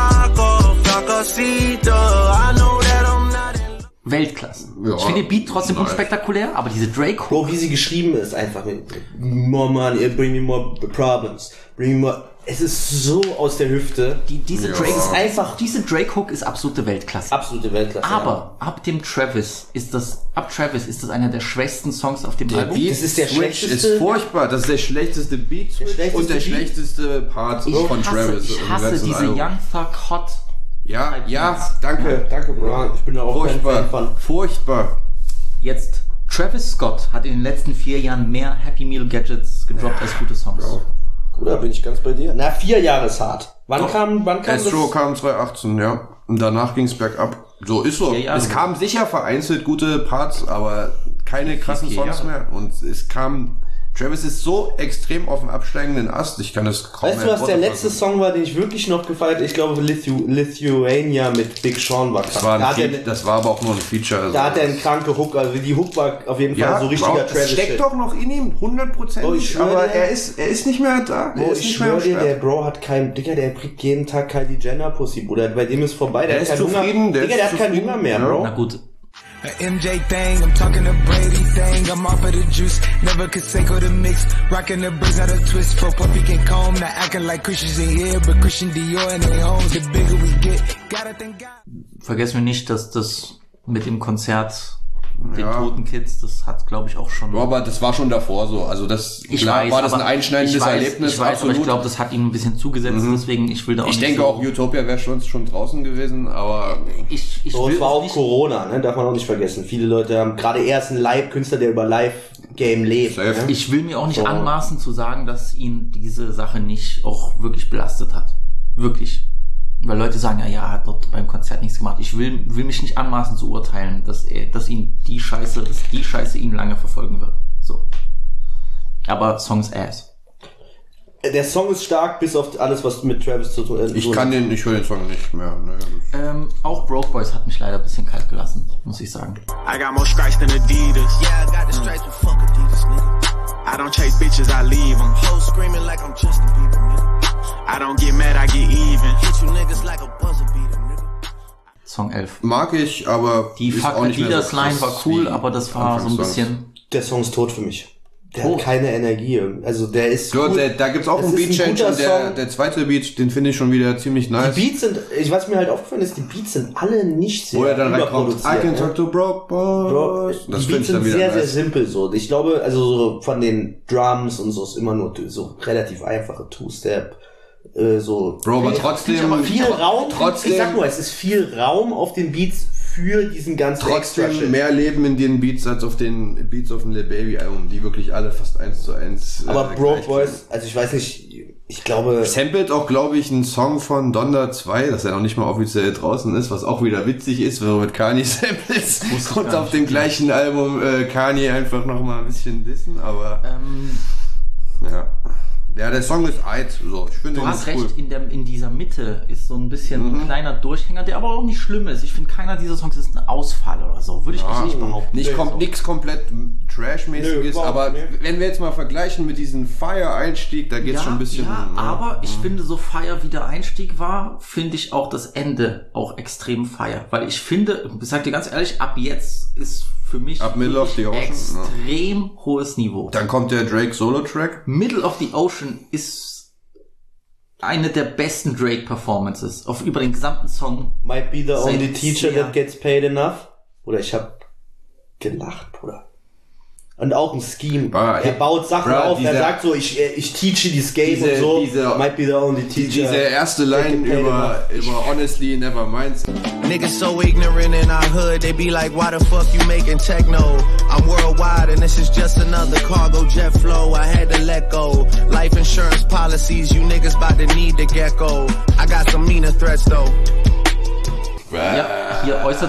Flacosito. I know that I'm not in. Weltklasse. Ja, Ich finde den Beat trotzdem nice. unspektakulär, aber diese Drake Hook, Bro, wie sie geschrieben ist, einfach mit more money, bring me more problems, bring me more. Es ist so aus der Hüfte. diese Ja. Drake ist einfach diese Drake Hook ist absolute Weltklasse. absolute Weltklasse. Aber ab Travis ist das einer der schwächsten Songs auf dem Der Album. Beat Das ist der Switch schlechteste- ist furchtbar. Das ist der schlechteste Beat schlechteste und der Beat. schlechteste Part von Travis. Ich im hasse ganzen diese Album. Young Thug Hot. Ja, danke. Danke, Bro. Ich bin da auch kein Fan von. Furchtbar. Jetzt, Travis Scott hat in den letzten 4 Jahren mehr Happy Meal Gadgets gedroppt als gute Songs. Bruder, bin ich ganz bei dir. Na, 4 Jahre ist hart. Wann kam Astro das? kam 2018, ja. Und danach ging's bergab. So ist so. 4 Jahre. Es kamen sicher vereinzelt gute Parts, aber keine krassen 4 Songs Jahre. mehr. Und es kam... Travis ist so extrem auf dem absteigenden Ast. Ich kann das kaum Weißt du, mehr was in der Worte letzte fassen. Song war, den ich wirklich noch gefeiert? Ich glaube, Lithuania mit Big Sean war krass. Das war, Da hat er das war aber auch nur ein Feature. Also da hat er einen kranke Hook, also die Hook war auf jeden Fall so richtiger Bro, das steckt Travis-Shit. doch noch in ihm, 100%. Bro, ich schwör aber dir- er ist nicht mehr da. Er Bro, ist ich nicht mehr am schwör dir, Start. der Bro hat keinen, Digga, der kriegt jeden Tag Kylie Jenner Pussy, Bruder. Bei dem ist vorbei, der Der hat ist keinen zufrieden, Hunger. der Digga, ist der hat keinen zufrieden, Hunger mehr, ja. Bro. Na gut, A MJ thing, I'm talking the Brady thing. I'm off of the juice, never could say go the mix. Rocking the braids out of twist for Puffy can comb. Not acting like Christians in here, but Christian Dior and they homes. The bigger we get, gotta thank God. vergessen wir nicht, dass das mit dem Konzert, den Ja. toten Kids, das hat, glaube ich, auch schon... Ja, aber das war schon davor so. Also das klar, war das ein aber einschneidendes Erlebnis. Ich weiß, aber absolut. ich glaube, das hat ihm ein bisschen zugesetzt, deswegen, ich will da auch Ich nicht denke so, auch, Utopia wäre schon draußen gewesen, aber ich So, will es war auch nicht, Corona, ne? Darf man auch nicht vergessen. Viele Leute haben, gerade er ist ein Live-Künstler, der über Live-Game lebt. Safe. Ne? ich will mir auch nicht So. anmaßen zu sagen, dass ihn diese Sache nicht auch wirklich belastet hat. Wirklich. Weil Leute sagen, ja, er hat dort beim Konzert nichts gemacht. Ich will mich nicht anmaßen zu urteilen, dass ihn die Scheiße ihn lange verfolgen wird. So. Aber Songs ass. Der Song ist stark, bis auf alles, was mit Travis zu tun hat. ich höre den Song nicht mehr. Ne? Auch Broke Boys hat mich leider ein bisschen kalt gelassen, muss ich sagen. I got more stripes than Adidas. Yeah, I got the stripes, but fuck Adidas, nigga. I don't chase bitches, I leave them. Hoes screaming like I'm Justin Bieber, nigga. I don't get mad, I get even. Hit you niggas like a buzzer beater, nigga. Song 11. Mag ich, aber Die ist Fuck auch nicht mehr Adidas so Line krass war cool, wie aber das war so ein Anfangssongs. bisschen... Der Song ist tot für mich. Der Tot? hat keine Energie. Also der ist Ja, gut. da gibt's auch Es einen ist ein Beat-Change guter und Song. der zweite Beat, den finde ich schon wieder ziemlich nice. Die Beats sind, was mir halt aufgefallen ist, die Beats sind alle nicht sehr Wo er dann reinkommt, I überproduziert. can Ne? talk to broke Bro, boys. die Das finde Beats ich dann sind wieder sehr, sehr nice. simpel so. Ich glaube, also so von den Drums und so ist immer nur so relativ einfache Two-Step. So. Bro, aber trotzdem, Viel Raum. trotzdem- Ich sag nur, es ist viel Raum auf den Beats für diesen ganzen trotzdem Extra-Shit. mehr Leben in den Beats als auf den Beats auf dem Lil Baby Album, die wirklich alle fast 1:1. Aber Broke gleich Boys, also ich weiß nicht, Ich glaube... Samplet auch, glaube ich, einen Song von Donda 2, das ja noch nicht mal offiziell draußen ist, was auch wieder witzig ist, wenn man mit Kanye samples und auf dem gleichen Album Kanye einfach noch mal ein bisschen dissen, aber ja, der Song ist alt, so. Ich finde, du hast recht, in dieser Mitte ist so ein bisschen ein kleiner Durchhänger, der aber auch nicht schlimm ist. Ich finde, keiner dieser Songs ist ein Ausfall oder so. Würde ich echt nicht behaupten. Nichts komplett Trash-mäßiges, aber wenn wir jetzt mal vergleichen mit diesem Fire-Einstieg, da geht's schon ein bisschen... Ja, aber ich finde, so Fire wie der Einstieg war, finde ich auch das Ende auch extrem Fire. Weil ich finde, ich sag dir ganz ehrlich, ab jetzt ist für mich ab Middle of the Ocean extrem hohes Niveau. Dann kommt der Drake Solo-Track. Middle of the Ocean ist eine der besten Drake-Performances über den gesamten Song. Might be the only teacher that gets paid enough. Oder ich hab gelacht, Bruder. Und auch ein Scheme. Er baut Sachen auf, er sagt so, ich teache dieses Game und so. Might be the only teacher. Diese erste Line über Honestly Nevermind. Niggas so ignorant in our hood, they be like, why the fuck you making techno? I'm worldwide and this is just another cargo jet flow. I had to let go. Life insurance policies, you niggas about to need the gecko. I got some meaner threats though. Ja, hier äußert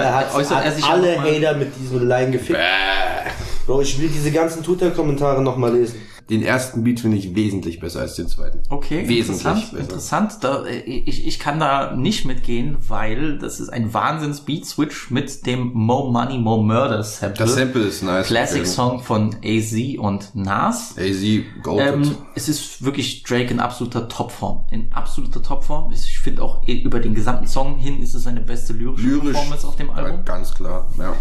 er sich alle Hater mit diesem Line gefickt. Bro, ich will diese ganzen Twitter-Kommentare nochmal lesen. Den ersten Beat finde ich wesentlich besser als den zweiten. Okay, interessant. Ich kann da nicht mitgehen, weil das ist ein Wahnsinns-Beat-Switch mit dem More Money, More Murder Sample. Das Sample ist nice. Classic-Song von AZ und Nas. AZ, goated. Es ist wirklich Drake in absoluter Topform. Ich finde auch über den gesamten Song hin ist es seine beste lyrische Performance auf dem Album. Ganz klar, ja.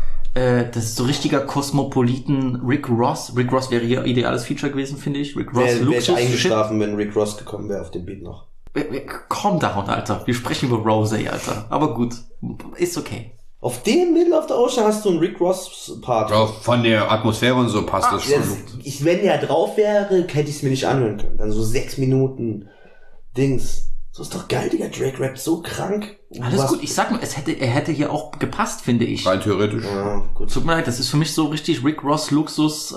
Das ist so richtiger Kosmopoliten Rick Ross. Rick Ross wäre hier ideales Feature gewesen, finde ich. Rick Ross, wäre ich eingeschlafen, wenn Rick Ross gekommen wäre auf dem Beat noch. Calm down, Alter. Wir sprechen über Rosé, Alter. Aber gut, ist okay. Auf dem Middle of the Ocean hast du einen Rick Ross Part. Ja, von der Atmosphäre und so passt das schon. Wenn der drauf wäre, hätte ich es mir nicht anhören können. Dann so 6 Minuten Dings. So ist doch geil, Digga. Drake rappt so krank. Alles gut, ich sag nur, er hätte hier auch gepasst, finde ich. Rein theoretisch. Ja, gut. Tut mir leid, das ist für mich so richtig Rick Ross Luxus,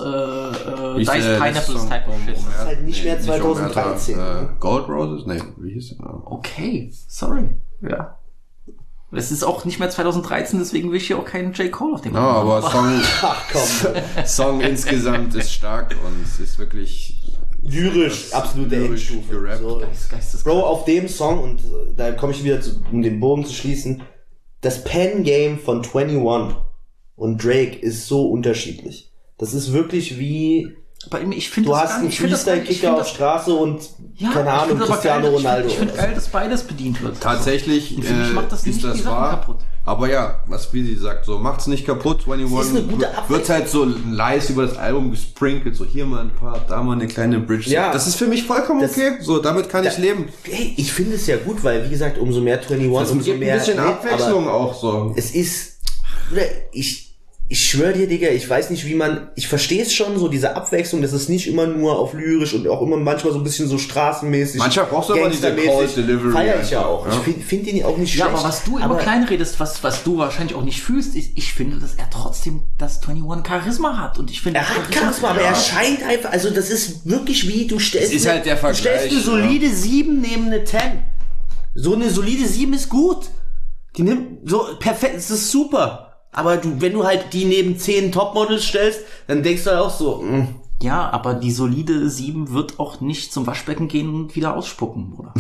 Diced Pineapples Type of Shit. Das ist halt nicht mehr 2013. Gold Roses? Nee, wie hieß der? Okay, sorry. Ja. Es ist auch nicht mehr 2013, deswegen will ich hier auch keinen J. Cole auf dem Album. Ja, aber Song insgesamt ist stark und es ist wirklich lyrisch, absolute Endstufe. So. Bro, auf dem Song, und da komme ich wieder um den Bogen zu schließen, das Pen-Game von 21 und Drake ist so unterschiedlich. Das ist wirklich wie... Aber ich finde, du hast einen Freestyle-Kicker auf Straße und, keine Ahnung, Cristiano Ronaldo. Ich finde geil, dass beides bedient wird. Tatsächlich macht das ist das wahr. Aber ja, wie sie sagt, so macht's nicht kaputt. 21 wird halt so leise über das Album gesprinkelt, so hier mal ein Part, da mal eine kleine Bridge. Ja, das ist für mich vollkommen okay. So, damit kann ich leben. Hey, ich finde es ja gut, weil wie gesagt, umso mehr 21, umso mehr. Ein bisschen Abwechslung auch so. Es ist, ich schwöre dir, Digga, ich weiß nicht, ich verstehe es schon, so diese Abwechslung, das ist nicht immer nur auf lyrisch und auch immer manchmal so ein bisschen so straßenmäßig. Manchmal brauchst du aber diese Call-Delivery. Feier ich ja auch. Ja. Ich finde ihn auch nicht schlecht. Ja, aber was du immer klein redest, was du wahrscheinlich auch nicht fühlst, ist, ich finde, dass er trotzdem das 21 Charisma hat. Und ich finde, er hat Charisma, aber er scheint einfach, also das ist wirklich wie, du stellst halt der Vergleich, du stellst eine solide 7 neben eine 10. So eine solide 7 ist gut. Die nimmt so perfekt, es ist super. Aber wenn du halt die neben 10 Topmodels stellst, dann denkst du halt auch so, Ja, aber die solide 7 wird auch nicht zum Waschbecken gehen und wieder ausspucken, oder?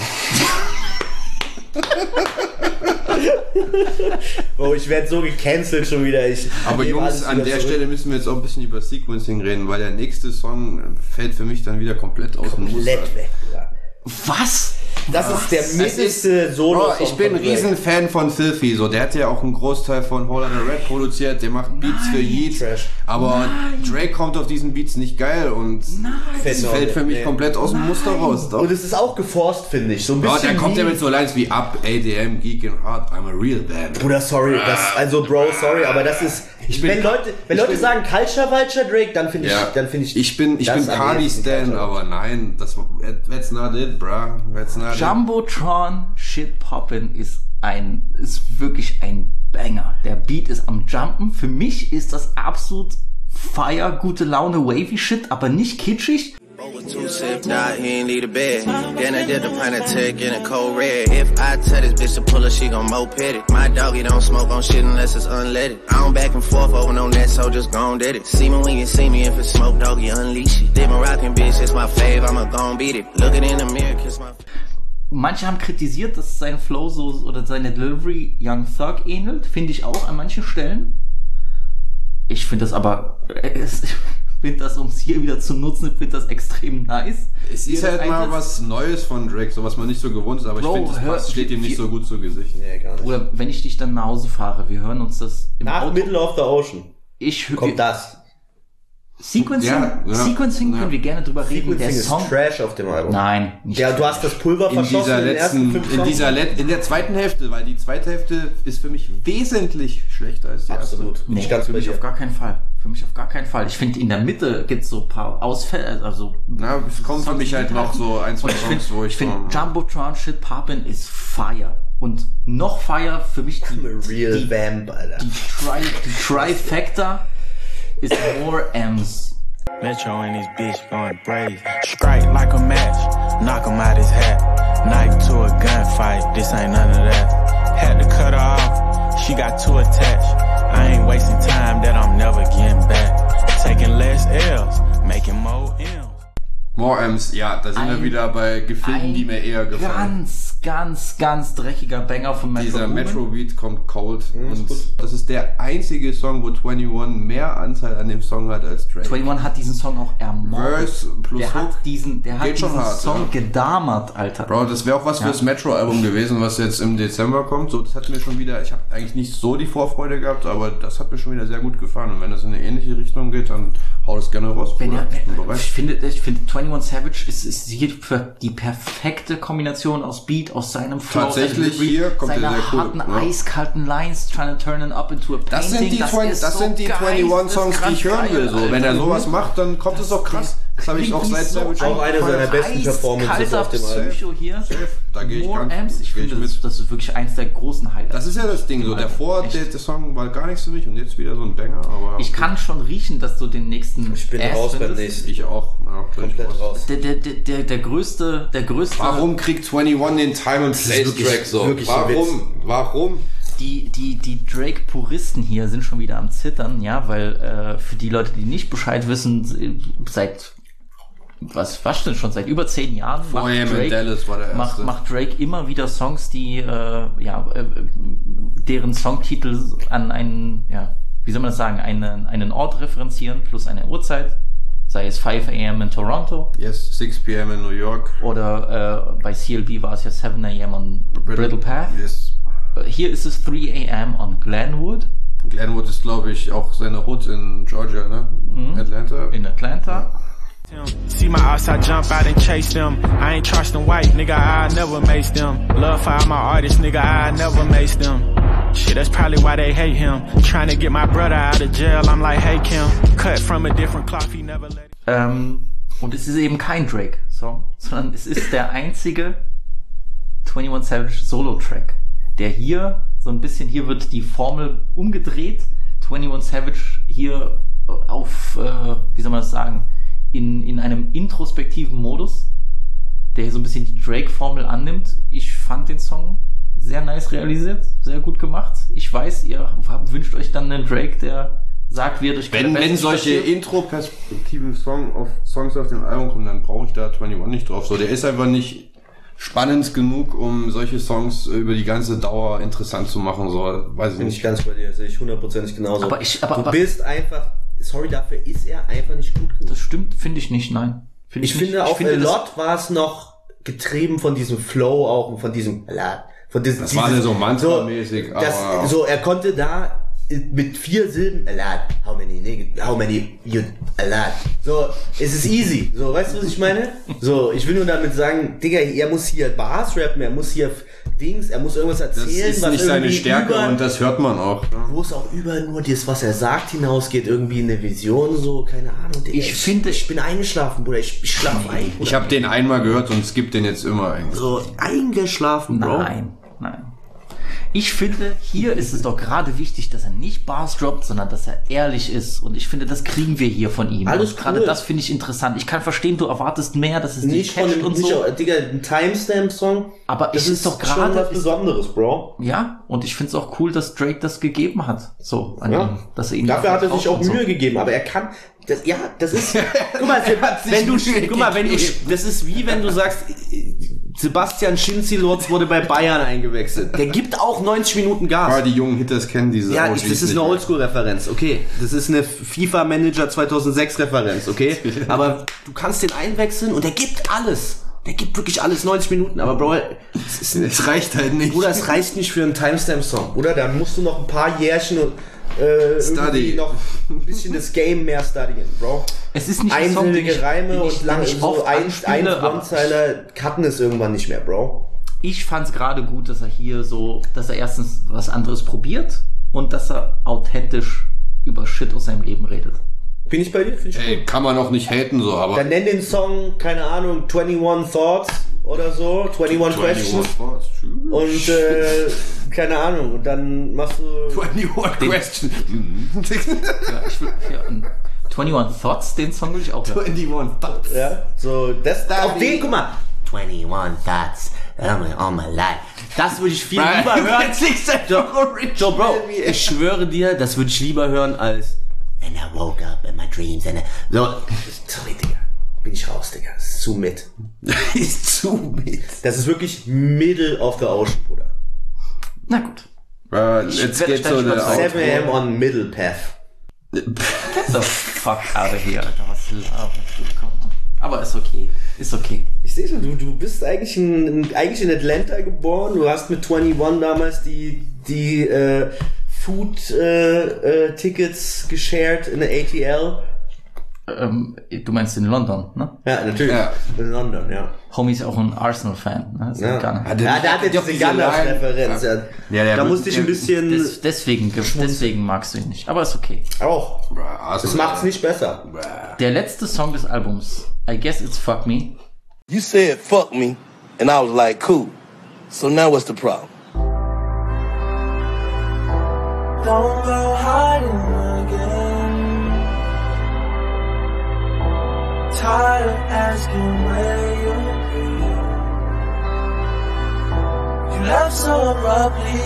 Oh, ich werde so gecancelt schon wieder. Aber Jungs, an der Stelle müssen wir jetzt auch ein bisschen über Sequencing reden, weil der nächste Song fällt für mich dann wieder komplett aus dem Muster. Komplett weg, ja. Was? Das ist der mittelste Solo. Bro, ich bin ein Riesenfan von Filthy, so. Der hat ja auch einen Großteil von Whole Lotta Red produziert, der macht Beats für Yeet. Aber Drake kommt auf diesen Beats nicht geil und es fällt für mich komplett aus dem Muster raus. Doch. Und es ist auch geforst, finde ich. So ein bisschen. Ja, der kommt ja mit so Lines wie Up, ADM, Geek and Hard, I'm a real band. Bruder, sorry, sorry, aber das ist, wenn Leute sagen Culture Vulture Drake, dann finde ich, ich bin Cardi Stan, aber nein, that's not it, bruh. Jumbotron Shit Poppin' ist wirklich ein Banger. Der Beat ist am Jumpen. Für mich ist das absolut fire, gute Laune, wavy Shit, aber nicht kitschig. sipped out, he ain't leave the bed. Then I did the pint of tech in a cold red. If I tell this bitch to pull her, she gon' moped it. My doggy don't smoke on shit unless it's unleaded. I don't back and forth over no net, so just gon' did it. See me when you see me, if it's smoke, doggy, unleash it. Did my rockin' bitch, it's my fave, I'ma gon' beat it. Look it in the mirror, kiss my... Manche haben kritisiert, dass sein Flow so oder seine Delivery Young Thug ähnelt. Finde ich auch an manchen Stellen. Ich finde das aber, ich finde das, um es hier wieder zu nutzen, ich finde das extrem nice. Es ist halt mal was Neues von Drake, so was man nicht so gewohnt ist, aber ich finde, das steht ihm nicht so gut zu Gesicht. Nee, gar nicht. Oder wenn ich dich dann nach Hause fahre, wir hören uns das im Nach Auto. Middle of the Ocean kommt das. Sequencing können wir gerne drüber reden. Der Song ist Trash auf dem Album. Nein, nicht Ja, du hast das Pulver verschossen in den ersten 5 Songs. In der zweiten Hälfte, weil die zweite Hälfte ist für mich wesentlich schlechter als die erste. Absolut. Nee, ganz für mich bei dir. auf gar keinen Fall. Für mich auf gar keinen Fall. Ich finde, in der Mitte gibt's so ein paar Ausfälle, also... Na, es kommen für mich halt noch so ein, zwei Songs, wo ich finde, Jumbotron Shit Poppin' ist Fire. Und noch Fire für mich Real Vamp, Alter. Die Trifecta ist More M's. Metro and his bitch going brave. Strike like a match, knock him out his hat. Knife to a gunfight, this ain't none of that. Had to cut her off, she got too attached. I ain't wasting time that I'm never getting back. Taking less L's, making more M's. More M's, ja, da sind wir wieder bei Gefilden, die mir eher gefallen. Ganz dreckiger Banger von Metro. Dieser Metro-Beat kommt cold und das ist der einzige Song, wo 21 mehr Anteil an dem Song hat als Drake. 21 hat diesen Song auch ermordet. Verse plus der hat diesen hart, Song gedamert, Alter. Bro, das wäre auch was fürs Metro-Album gewesen, was jetzt im Dezember kommt. So, das hat mir schon wieder, ich habe eigentlich nicht so die Vorfreude gehabt, aber das hat mir schon wieder sehr gut gefallen. Und wenn das in eine ähnliche Richtung geht, dann hau das gerne raus. Ich finde 21 Savage ist hier die perfekte Kombination aus Beat, aus seinem Flow. Tatsächlich hier kommt der sehr cool. Harten, eiskalten Lines, trying to turn it up into a painting. Das sind die 21 Songs, die ich hören will. So, wenn er sowas macht, dann kommt es auch krass. Das habe ich auch seit Savage auch eine seiner besten Performances auf dem Album. Psycho hier. Da gehe ich More ganz Amps, ich finde, das ist wirklich eins der großen Highlights. Das ist ja das Ding, so davor, der Song war gar nichts für mich und jetzt wieder so ein Banger, aber... Ich kann schon riechen, dass du den nächsten... Ich bin raus beim nächsten. Ich auch. Ja, komplett raus. Der größte... Warum kriegt 21 den Time and Place Track so? Warum? Die Drake-Puristen hier sind schon wieder am Zittern, ja, weil für die Leute, die nicht Bescheid wissen, seit über 10 Jahren macht Drake immer wieder Songs, die deren Songtitel an einen, wie soll man das sagen, einen Ort referenzieren plus eine Uhrzeit. Sei es 5 a.m. in Toronto. Yes, 6 p.m. in New York. Oder bei CLB war es ja 7 a.m. on Brittle Path. Yes. Hier ist es 3 a.m. on Glenwood. Glenwood ist, glaube ich, auch seine Hood in Georgia, ne? Atlanta. In Atlanta. See my outside jump out and chase them. I ain't trusting white, nigga, I never mace them. Love for all my artists, nigga, I never mace them. Shit, that's probably why they hate him. Trying to get my brother out of jail, I'm like, hey Kim. Cut from a different cloth, he never let it. Und es ist eben kein Drake-Song, sondern es ist der einzige 21 Savage Solo-Track, der hier so ein bisschen, hier wird die Formel umgedreht. 21 Savage hier auf, wie soll man das sagen, in einem introspektiven Modus, der hier so ein bisschen die Drake-Formel annimmt. Ich fand den Song sehr nice realisiert, sehr gut gemacht. Ich weiß, ihr wünscht euch dann einen Drake, der sagt, wie er durch wenn solche Intro-Perspektiven Songs auf dem Album kommen, dann brauche ich da 21 nicht drauf. So, der ist einfach nicht spannend genug, um solche Songs über die ganze Dauer interessant zu machen. So, weiß ich Bin nicht. ich ganz bei dir, sehe ich 100% genauso. Aber du bist einfach, sorry, dafür ist er einfach nicht gut genug. Das stimmt, finde ich nicht, nein. Ich finde, auf A Lot war es noch getrieben von diesem Flow auch und von diesem, das war ja so mantramäßig, aber... So, er konnte da mit 4 Silben, a lot, how many, you, a lot. So, es ist easy. So, weißt du, was ich meine? So, ich will nur damit sagen, Digga, er muss hier Bars rappen, er muss hier er muss irgendwas erzählen, das ist nicht seine Stärke und das hört man auch. Ne? Wo es auch über nur das, was er sagt, hinausgeht, irgendwie eine Vision, so, keine Ahnung. Digga, ich bin eingeschlafen, Bruder, ich schlafe ein. Bruder. Ich habe den einmal gehört und skipp den jetzt immer eigentlich. So, eingeschlafen, Bro. Nein. Ich finde, hier ist es doch gerade wichtig, dass er nicht Bars droppt, sondern dass er ehrlich ist. Und ich finde, das kriegen wir hier von ihm. Alles und gerade cool. das finde ich interessant. Ich kann verstehen, du erwartest mehr, dass es dich Nicht von catcht dem, und nicht so. auch, Digga, ein Timestamp-Song. Aber das es ist doch schon gerade- was Besonderes, Bro. Ja, und ich finde es auch cool, dass Drake das gegeben hat. So, an Ja. ihn. Dass er ihn Dafür hat er sich auch und so. Mühe gegeben, aber er kann, das ist, guck mal, das ist wie wenn du sagst, Sebastian Schinzi-Lotz wurde bei Bayern eingewechselt. Der gibt auch 90 Minuten Gas. Aber die jungen Hitters kennen diese Ja, OGs das ist nicht eine mehr. Oldschool-Referenz, okay. Das ist eine FIFA-Manager 2006-Referenz, okay. Aber du kannst den einwechseln und der gibt alles. Der gibt wirklich alles, 90 Minuten. Aber Bro, Es reicht halt nicht. Bruder, es reicht nicht für einen Timestamp-Song. Oder dann musst du noch ein paar Jährchen und irgendwie noch ein bisschen das Game mehr studien, Bro. Es ist nicht ein Song, den Einsilbige Reime den und lang den ich so oft ein anspiele, aber One-Zeiler cutten es irgendwann nicht mehr, Bro. ich fand es gerade gut, dass er hier so, dass er erstens was anderes probiert und dass er authentisch über Shit aus seinem Leben redet. Bin ich bei dir? Find ich Ey, kann man auch nicht haten, so, aber... Dann nenn den Song, keine Ahnung, 21 Thoughts oder so, 21 Questions. Und keine Ahnung, und dann machst du 21 Question. Ja, ich will, ja, 21 Thoughts, den Song will ich auch hören. 21 Thoughts. ja, so das auf den, guck mal. 21 Thoughts on my life. Das würde ich viel lieber hören. Joe, Bro, ich schwöre dir, das würde ich lieber hören als And I woke up in my dreams and so. Sorry, Digga. Bin ich raus, Digga. Das ist zu mit. Ist zu mit. Das ist wirklich Middle of the Ocean, Bruder. Na gut. Jetzt werde geht's so ständig der überzeugt. 7 am on Middle Path. Get the fuck out of here, Alter. Was labert du? Aber ist okay. Ist okay. Ich sehe schon, du bist eigentlich in Atlanta geboren. Du hast mit 21 damals die Food-Tickets geshared in der ATL. Du meinst in London, ne? Ja, natürlich. Ja. In London, ja. Homie ist auch ein Arsenal-Fan. Ne? Ist Ja. gar Ja, nicht. der hat jetzt diese Gunners-Referenz. Ja. Ja, Da musste ich ein bisschen Deswegen magst du ihn nicht. Aber ist okay. auch. Das macht's nicht besser. Der letzte Song des Albums, I Guess It's Fuck Me. You said fuck me, and I was like, cool. So now what's the problem? Don't go hiding again. Tired of asking where you've been. You left so abruptly.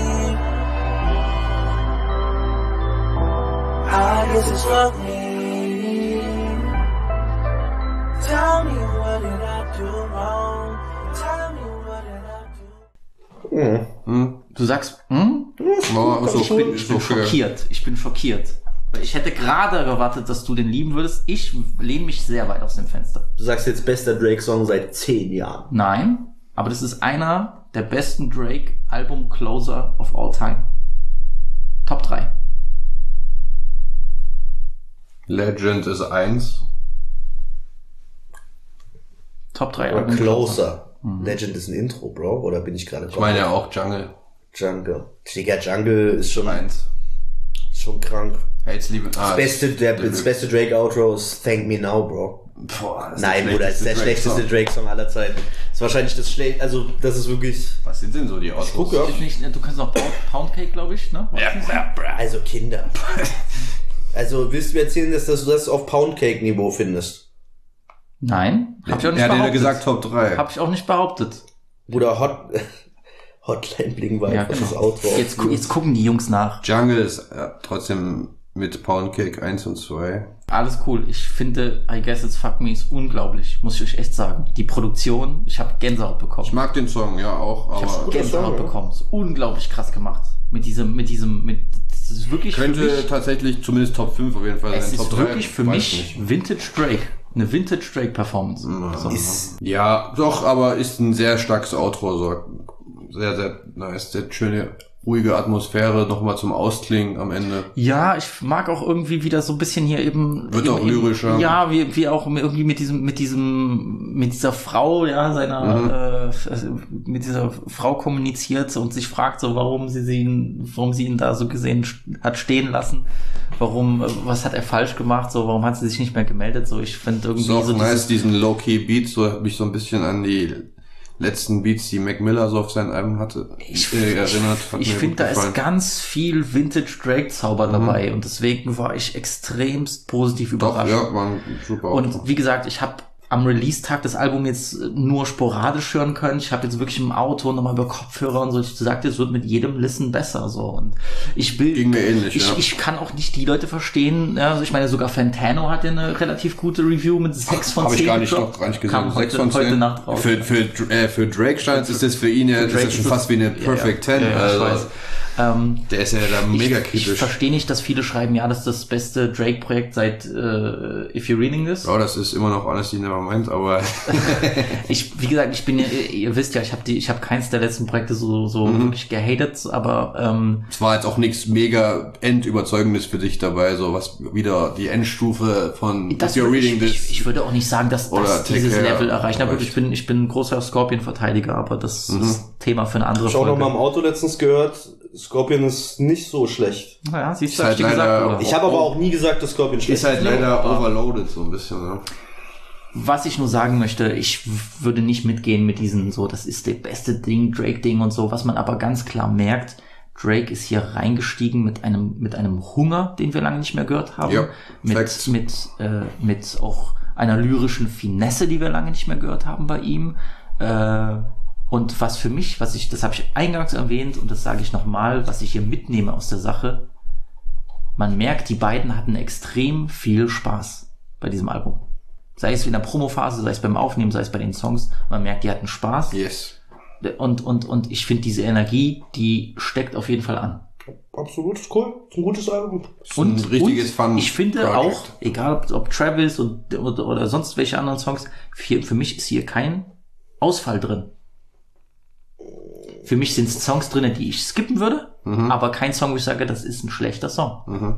I guess it's fuck me. Tell me what did I do wrong? Tell me what did I do? Du sagst, Ich bin schockiert. Ich bin schockiert. Weil ich hätte gerade erwartet, dass du den lieben würdest. Ich lehne mich sehr weit aus dem Fenster. Du sagst jetzt bester Drake-Song seit 10 Jahren. Nein, aber das ist einer der besten Drake-Album-Closer of all time. Top 3. Legend ist 1. Top 3 Oder Album Closer. Legend ist ein Intro, Bro. Oder bin ich gerade Ich meine ja auch Jungle. Jungle. Digga, Jungle ist schon 1. krank. Hates Liebe. Das beste Drake-Outro ist Thank Me Now, Bro. Boah, das ist Nein, Bruder, das ist der schlechteste Drake-Song. Drake-Song aller Zeiten. Das ist wahrscheinlich das schlecht, also das ist wirklich, Was sind denn so die Autos? guck, ja. Ist nicht, du kannst noch Pound Cake, glaube ich, ne? Also Kinder. Also willst du mir erzählen, dass du das auf Poundcake-Niveau findest? Nein, hab ich auch nicht Er hat ja behauptet. gesagt Top 3. Hab ich auch nicht behauptet. Bruder, Hotline Bling war einfach das Outro. Jetzt gucken die Jungs nach. Jungle ist trotzdem mit Poundcake 1 und 2. Alles cool. Ich finde, I Guess It's Fuck Me ist unglaublich, muss ich euch echt sagen. Die Produktion, ich habe Gänsehaut bekommen. Ich mag den Song, ja auch, aber Gänsehaut bekommen. Ist unglaublich krass gemacht. Das ist wirklich für könnte mich, tatsächlich zumindest Top 5 auf jeden Fall es sein. Top ist 3. wirklich für weiß mich nicht. Vintage Drake. Eine Vintage Drake Performance. So. Ja, doch, aber ist ein sehr starkes Outro, so. Sehr, sehr nice. Sehr schöne, ruhige Atmosphäre, nochmal zum Ausklingen am Ende. Ja, ich mag auch irgendwie wieder so ein bisschen hier eben. Wird auch lyrischer. Ja, wie auch irgendwie mit dieser Frau, ja, mit dieser Frau kommuniziert und sich fragt so, warum sie ihn da so gesehen hat stehen lassen. Was hat er falsch gemacht? So, warum hat sie sich nicht mehr gemeldet? So, ich finde irgendwie Ist auch so nice, diesen Low-Key-Beat, so hat mich so ein bisschen an die letzten Beats, die Mac Miller so auf sein Album hatte, erinnert. Ich finde, da ist ganz viel Vintage-Drake-Zauber dabei und deswegen war ich extremst positiv überrascht. Ja, war ein super Und Auftritt. wie gesagt, ich habe am Release-Tag das Album jetzt nur sporadisch hören können. Ich habe jetzt wirklich im Auto nochmal über Kopfhörer und so. Ich sagte, es wird mit jedem Listen besser. So. Und ich will, Ging mir ähnlich, ja. ich kann auch nicht die Leute verstehen. Ja, also ich meine, sogar Fantano hat ja eine relativ gute Review mit 6 von 10. Habe ich gar nicht gesehen. Kam 6 von 10. heute Nacht raus. Für Drake Steins ist das für ihn ja, das ist schon fast wie eine Perfect 10. Ja, also, ich weiß. Der ist ja da mega kritisch. Ich verstehe nicht, dass viele schreiben, ja, das ist das beste Drake-Projekt seit If You're Reading This. Ja, das ist immer noch Honestly Nevermind, aber wie gesagt, ich bin ja, ihr wisst ja, ich habe keins der letzten Projekte so wirklich gehatet, aber es war jetzt auch nichts mega endüberzeugendes für dich dabei, so was wieder die Endstufe von If You're Reading This. Ich würde auch nicht sagen, dass dieses Take Level erreicht. Na gut, erreicht. ich bin ein großer Scorpion-Verteidiger, aber das ist Thema für eine andere Ich habe Folge. noch mal im Auto letztens gehört, Scorpion ist nicht so schlecht. Naja, siehst Ist du, hab halt ich dir gesagt, leider- oder? Ich habe aber auch nie gesagt, dass Scorpion schlecht Ist halt leider overloaded so ein bisschen, ne? Was ich nur sagen möchte, ich würde nicht mitgehen mit diesen so, das ist der beste Ding, Drake-Ding und so, was man aber ganz klar merkt, Drake ist hier reingestiegen mit einem Hunger, den wir lange nicht mehr gehört haben, Ja, mit auch einer lyrischen Finesse, die wir lange nicht mehr gehört haben bei ihm, und das habe ich eingangs erwähnt und das sage ich nochmal, was ich hier mitnehme aus der Sache, man merkt, die beiden hatten extrem viel Spaß bei diesem Album. Sei es in der Promophase, sei es beim Aufnehmen, sei es bei den Songs. Man merkt, die hatten Spaß. Yes. Und ich finde diese Energie, die steckt auf jeden Fall an. Absolut, ist cool. Ist ein gutes Album. Ein richtiges Fun. Ich finde Project. auch, egal ob Travis oder sonst welche anderen Songs, für mich ist hier kein Ausfall drin. Für mich sind Songs drin, die ich skippen würde, aber kein Song, wo ich sage, das ist ein schlechter Song.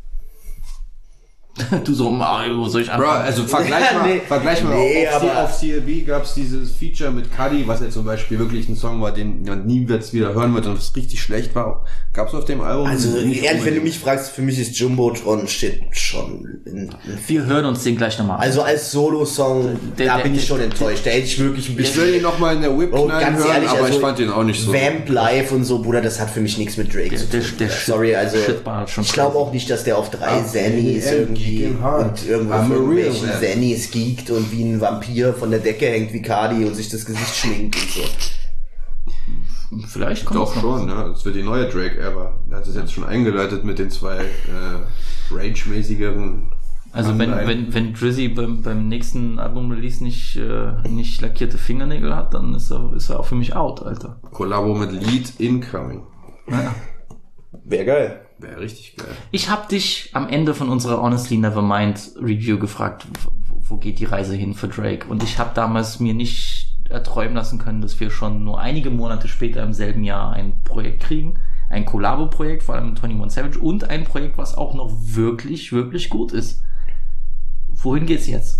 Du so, Mario, soll ich Bro, anfangen? also vergleich mal auf CLB gab's dieses Feature mit Cudi, was ja zum Beispiel wirklich ein Song war, den man nie wieder hören wird und was richtig schlecht war. Gab's auf dem Album? Also nicht ehrlich, wenn du unbedingt. mich fragst, für mich ist Jumbotron schon Wir hören uns den gleich nochmal an. also als Solo-Song, da bin ich schon enttäuscht. Da hätte ich wirklich ein Ich bisschen... will ihn nochmal in der Whip Oh, knallen ganz hören, ehrlich, aber also ich fand den auch nicht so. Vamp Live und so, Bruder, das hat für mich nichts mit Drake zu tun. der Sorry, also Shitbar hat schon ich glaube crazy. auch nicht, dass der auf 3 Xannys irgendwie und irgendwo I'm a von real irgendwelchen man. Xannys geekt und wie ein Vampir von der Decke hängt wie Cardi und sich das Gesicht schminkt und so. Vielleicht kommt Doch es noch. schon, ne? Das wird die neue Drake-Ära. Er hat es jetzt schon eingeleitet mit den zwei Rage-mäßigeren. Also wenn Drizzy beim nächsten Album-Release nicht lackierte Fingernägel hat, dann ist er auch für mich out, Alter. Kollabo mit Lead Incoming. Naja. Wäre geil. Wäre richtig geil. Ich habe dich am Ende von unserer Honestly Nevermind Review gefragt, wo geht die Reise hin für Drake? Und ich habe damals mir nicht erträumen lassen können, dass wir schon nur einige Monate später im selben Jahr ein Projekt kriegen. Ein Collabo-Projekt, vor allem mit 21 Savage und ein Projekt, was auch noch wirklich, wirklich gut ist. Wohin geht's jetzt?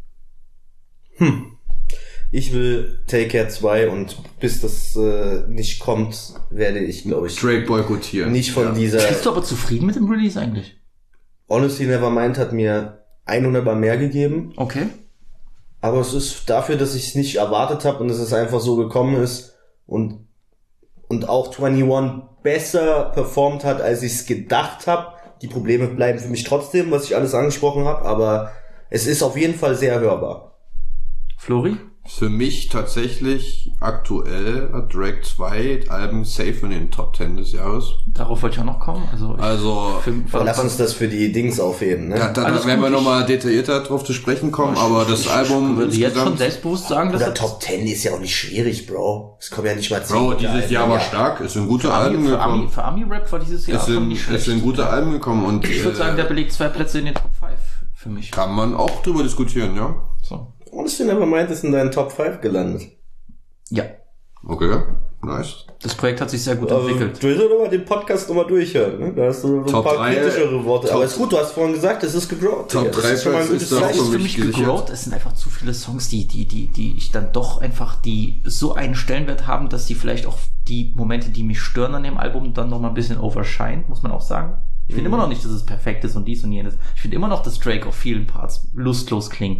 Ich will Take Care 2 und bis das nicht kommt, werde ich, glaube ich, Drake boykottieren. nicht von dieser... Bist du aber zufrieden mit dem Release eigentlich? Honestly Nevermind hat mir 100 Mal mehr gegeben, Okay. aber es ist dafür, dass ich es nicht erwartet habe und dass es einfach so gekommen ist und auch 21 besser performt hat, als ich es gedacht habe. Die Probleme bleiben für mich trotzdem, was ich alles angesprochen habe, aber es ist auf jeden Fall sehr hörbar. Flori? Für mich tatsächlich aktuell hat Drake 2 Alben safe in den Top 10 des Jahres. Darauf wollte ich auch noch kommen. Also Lass uns das für die Dings aufheben, ne? Da Alles werden wir gut, nochmal detaillierter drauf zu sprechen kommen, aber das Album ich würde jetzt schon insgesamt... selbstbewusst sagen, dass Oder Top 10 ist ja auch nicht schwierig, Bro. Es kommen ja nicht mal 10. Bro, dieses Jahr war stark, es sind gute Alben gekommen. für Ami-Rap war dieses Jahr schon nicht Es schlecht. sind gute Alben gekommen und Ich würde sagen, der belegt 2 Plätze in den Top 5 für mich. kann man auch drüber diskutieren, ja. So. Honestly Nevermind ist in deinen Top 5 gelandet. Ja, Okay, nice. das Projekt hat sich sehr gut Also, entwickelt. du willst doch mal den Podcast nochmal durchhören, ne? Da hast du so ein Top paar 3, kritischere Worte. Top- Aber ist gut, du hast vorhin gesagt, es ist gegrowt. Top Digga. Das 3 ist schon mal ein Platz gutes ist doch Das Zeichen. ist für mich gesichert. gegrowt. Es sind einfach zu viele Songs, die ich dann doch einfach, die so einen Stellenwert haben, dass die vielleicht auch die Momente, die mich stören an dem Album, dann noch mal ein bisschen overshine, muss man auch sagen. Ich finde immer noch nicht, dass es perfekt ist und dies und jenes. Ich finde immer noch, dass Drake auf vielen Parts lustlos klingt.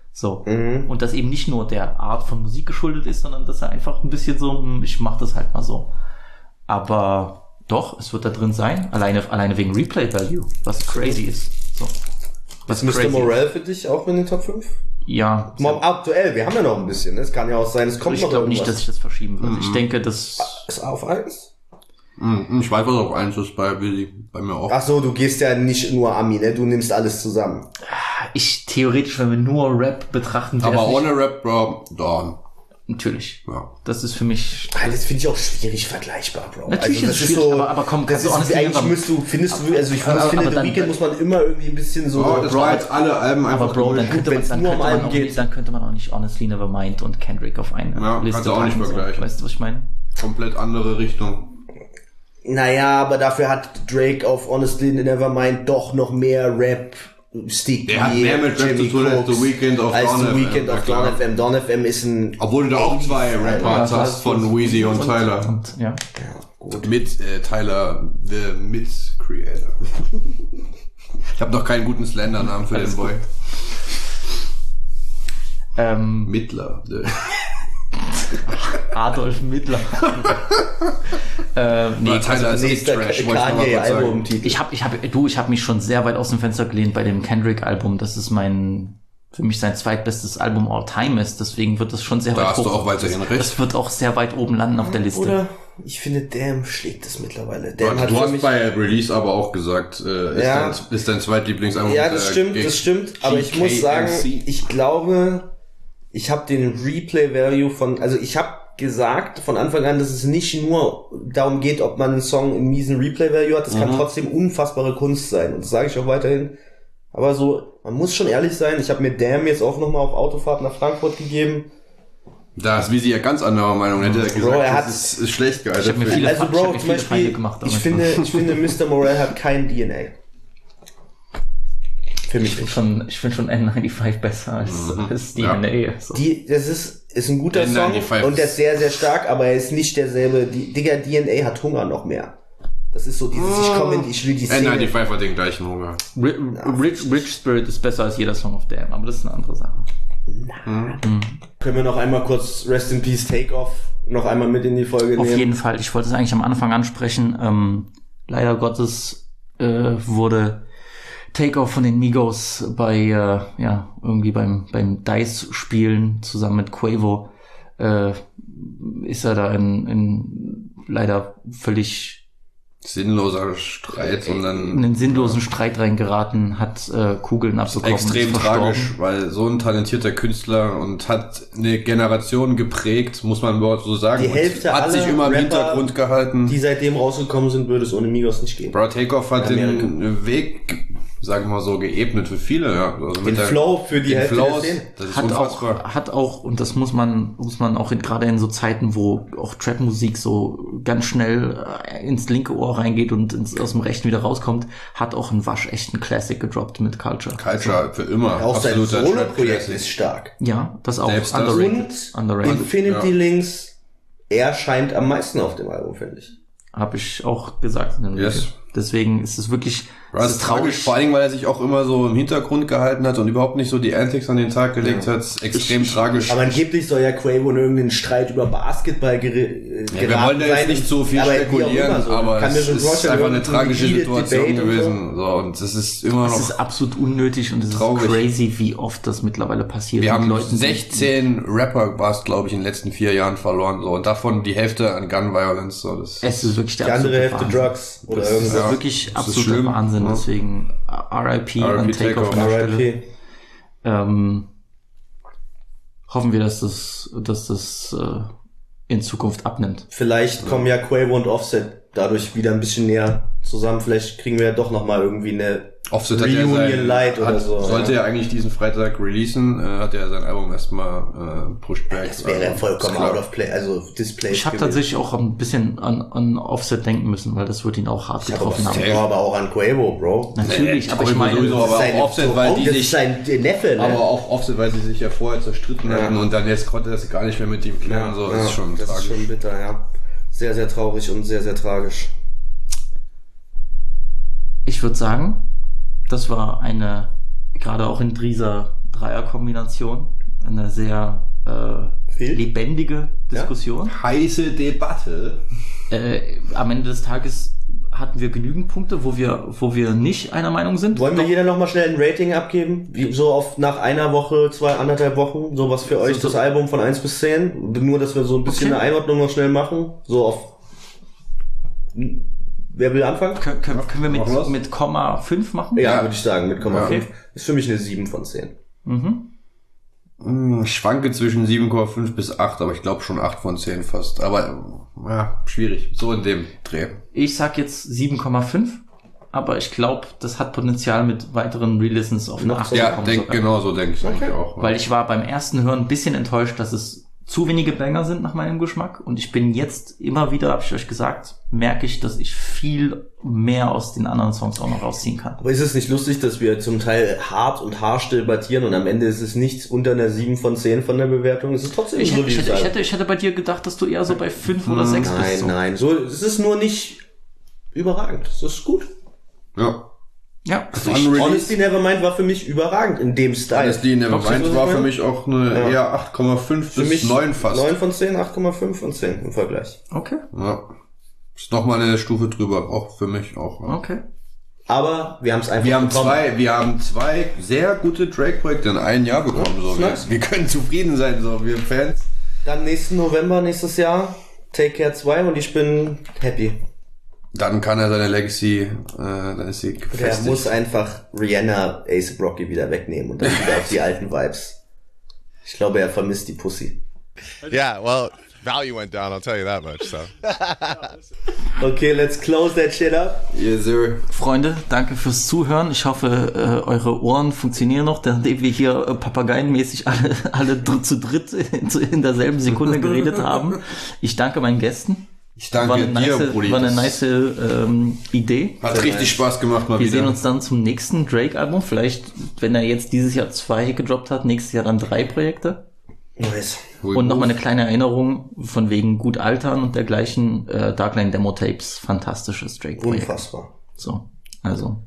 So. Und das eben nicht nur der Art von Musik geschuldet ist, sondern dass er einfach ein bisschen so, ich mach das halt mal so. Aber doch, es wird da drin sein, alleine wegen Replay Value, was crazy ist. So. Was ist Mr. Morale für dich auch in den Top 5? Ja. Mal aktuell, wir haben ja noch ein bisschen, es kann ja auch sein, es kommt noch Ich glaube nicht, dass ich das verschieben würde. Ich denke, das... Ist auf 1? Ich weiß, was auf 1 ist bei mir auch. Ach so, du gehst ja nicht nur Ami, ne? Du nimmst alles zusammen. Theoretisch, wenn wir nur Rap betrachten... Aber ohne Rap, Bro, da. Natürlich. Ja. Das ist für mich... Das finde ich auch schwierig vergleichbar, Bro. Natürlich also, ist es schwierig, so, aber komm, das ist eigentlich ich finde, The Weeknd muss man immer irgendwie ein bisschen so... das war jetzt alle Alben einfach... Aber Bro, dann könnte man auch nicht Honestly Nevermind und Kendrick auf eine Liste kannst du auch nicht vergleichen. So. Weißt du, was ich meine? Komplett andere Richtung. Naja, aber dafür hat Drake auf Honestly Nevermind doch noch mehr Rap... Stick der hat mehr mit Rap zu tun als The Weeknd auf Dawn FM. Dawn FM ist ein... Obwohl du da auch 2 Rap-Parts hast von Weezy und Tyler. Ja, gut. Mit Tyler, the Myth Creator. Ich habe noch keinen guten Slender-Namen für den Boy. Mittler. Adolf Mittler. Tyler ist nicht Trash. Ich hab mich schon sehr weit aus dem Fenster gelehnt bei dem Kendrick-Album. Das ist für mich sein zweitbestes Album all time ist. Deswegen wird das schon sehr weit hoch. Da hast du auch weiterhin recht. Das wird auch sehr weit oben landen auf der Liste. Oder ich finde, Damn schlägt es mittlerweile. Du hast bei Release aber auch gesagt, ist dein Zweitlieblingsalbum. Ja, das stimmt. Aber ich muss sagen, ich glaube, ich habe den Replay-Value ich habe gesagt von Anfang an, dass es nicht nur darum geht, ob man einen Song einen miesen Replay-Value hat, das kann trotzdem unfassbare Kunst sein. Und das sage ich auch weiterhin. Aber so, man muss schon ehrlich sein, ich habe mir Damn jetzt auch nochmal auf Autofahrt nach Frankfurt gegeben. Da ist Weezy ja ganz anderer Meinung. Hätte er gesagt, das ist schlecht gealtert. Ich habe mir viele zum Beispiel gemacht. Ich finde, Mr. Morale hat kein DNA. Für mich ich finde schon N95 besser als DNA. Ja. So. Das ist ein guter Song und der ist sehr, sehr stark, aber er ist nicht derselbe. Digga, DNA hat Hunger noch mehr. Das ist so dieses, ich will die Szene. N95 hat den gleichen Hunger. Rich Spirit ist besser als jeder Song auf Damn, aber das ist eine andere Sache. Können wir noch einmal kurz Rest in Peace Takeoff noch einmal mit in die Folge nehmen? Auf jeden Fall. Ich wollte es eigentlich am Anfang ansprechen. Leider Gottes wurde Takeoff von den Migos bei irgendwie beim Dice-Spielen zusammen mit Quavo ist er da in leider völlig sinnloser Streit und dann in einen sinnlosen Streit reingeraten, hat Kugeln abbekommen. Extrem tragisch, weil so ein talentierter Künstler und hat eine Generation geprägt, muss man überhaupt so sagen. Die Hälfte hat sich immer im Hintergrund gehalten. Die seitdem rausgekommen sind, würde es ohne Migos nicht gehen. Bro, Takeoff hat den Weg, sagen wir mal so, geebnet für viele, ja. Also den Flow für die Hälfte der Szene. Das ist unfassbar. Hat auch, und das muss man auch gerade in so Zeiten, wo auch Trap-Musik so ganz schnell ins linke Ohr reingeht und aus dem rechten wieder rauskommt, hat auch einen waschechten Classic gedroppt mit Culture. Culture für immer. Ja, auch sein Solo-Projekt ist stark. Ja, das auch. Selbst underrated. Infinity Links, er scheint am meisten auf dem Album, finde ich. Habe ich auch gesagt in dem Video. Deswegen ist es wirklich das ist traurig, vor allem, weil er sich auch immer so im Hintergrund gehalten hat und überhaupt nicht so die Antics an den Tag gelegt hat. Extrem tragisch. Aber angeblich soll ja Quavo in irgendeinen Streit über Basketball geraten wir wollen da jetzt nicht so viel spekulieren, aber es ist einfach eine tragische Situation gewesen. So, und das ist immer noch... Es ist absolut unnötig und es ist crazy, wie oft das mittlerweile passiert. Wir haben 16 Rapper, war es glaube ich, in den letzten 4 Jahren verloren. So, und davon die Hälfte an Gun Violence. So, es ist wirklich der die andere Hälfte Drugs. Oder das ist wirklich absoluter Wahnsinn. Deswegen RIP und Takeoff an der Stelle. Hoffen wir, dass das in Zukunft abnimmt. Vielleicht kommen ja Quavo und Offset dadurch wieder ein bisschen näher zusammen. Vielleicht kriegen wir ja doch nochmal irgendwie eine Offset Reunion Light oder so. Sollte er eigentlich diesen Freitag releasen, hat er sein Album erstmal pushed back. Das wäre vollkommen out of play, also Display. Ich habe tatsächlich auch ein bisschen an Offset denken müssen, weil das wird ihn auch hart getroffen haben. Aber auch an Quavo, Bro. Natürlich, aber ich meine, sowieso, aber auch Offset, weil die sich sein Neffe, ne? Aber auch Offset, weil sie sich ja vorher zerstritten hatten und dann jetzt konnte das gar nicht mehr mit ihm klären. So, das ist schon tragisch. Das ist schon bitter, ja. Sehr, sehr traurig und sehr, sehr tragisch. Ich würde sagen, das war eine, gerade auch in dieser Dreierkombination. Eine sehr lebendige Diskussion. Heiße Debatte. Am Ende des Tages hatten wir genügend Punkte, wo wir nicht einer Meinung sind. Wollen wir jeder nochmal schnell ein Rating abgeben? Wie, so auf nach einer Woche, 1,5 Wochen, so was für euch das Album von 1 bis 10? Nur, dass wir so ein bisschen eine Einordnung noch schnell machen. So auf... Wer will anfangen? Können wir mit 0,5 machen? Ja, würde ich sagen, mit 0,5. Okay. Ist für mich eine 7 von 10. Ich schwanke zwischen 7,5 bis 8, aber ich glaube schon 8 von 10 fast. Aber ja, schwierig. So in dem Dreh. Ich sag jetzt 7,5, aber ich glaube, das hat Potenzial mit weiteren Re-Listens auf eine 8 zu kommen. Genau so denke ich eigentlich auch. Weil ich war beim ersten Hören ein bisschen enttäuscht, dass es zu wenige Banger sind nach meinem Geschmack. Und ich bin jetzt immer wieder, habe ich euch gesagt, merke ich, dass ich viel mehr aus den anderen Songs auch noch rausziehen kann. Aber ist es nicht lustig, dass wir zum Teil hart und harsch debattieren und am Ende ist es nichts unter einer 7 von 10 von der Bewertung? Es ist trotzdem ich hätte bei dir gedacht, dass du eher so bei 5 oder 6 bist. Nein. So, es ist nur nicht überragend. Es ist gut. Ja. Also Honestly Nevermind war für mich überragend in dem Style. Honestly Nevermind war für mich auch eine eher 8,5 bis 9 fast. 9 von 10, 8,5 von 10 im Vergleich. Okay. Ja. Ist nochmal eine Stufe drüber, auch für mich auch. Ja. Okay. Aber wir haben es einfach wir haben zwei sehr gute Drake-Projekte in einem Jahr bekommen. So. Nice. Wir können zufrieden sein, so wir Fans. Dann nächsten November, nächstes Jahr, Take Care 2 und ich bin happy. Dann kann er seine Legacy, dann ist sie gefestigt. Er muss einfach Rihanna, A$AP Rocky wieder wegnehmen und dann wieder auf die alten Vibes. Ich glaube, er vermisst die Pussy. Yeah, well, value went down, I'll tell you that much, so. Okay, let's close that shit up. Yes, sir. Freunde, danke fürs Zuhören. Ich hoffe, eure Ohren funktionieren noch, nachdem wir hier papageienmäßig alle zu dritt in derselben Sekunde geredet haben. Ich danke meinen Gästen. Ich danke dir, Brudi. War eine nice Idee. Hat richtig Spaß gemacht mal wieder. Wir sehen uns uns dann zum nächsten Drake-Album. Vielleicht, wenn er jetzt dieses Jahr 2 gedroppt hat, nächstes Jahr dann 3 Projekte. Nice. Und nochmal eine kleine Erinnerung von wegen gut altern und dergleichen. Darkline Demo Tapes, fantastisches Drake-Projekt. Unfassbar. So, also.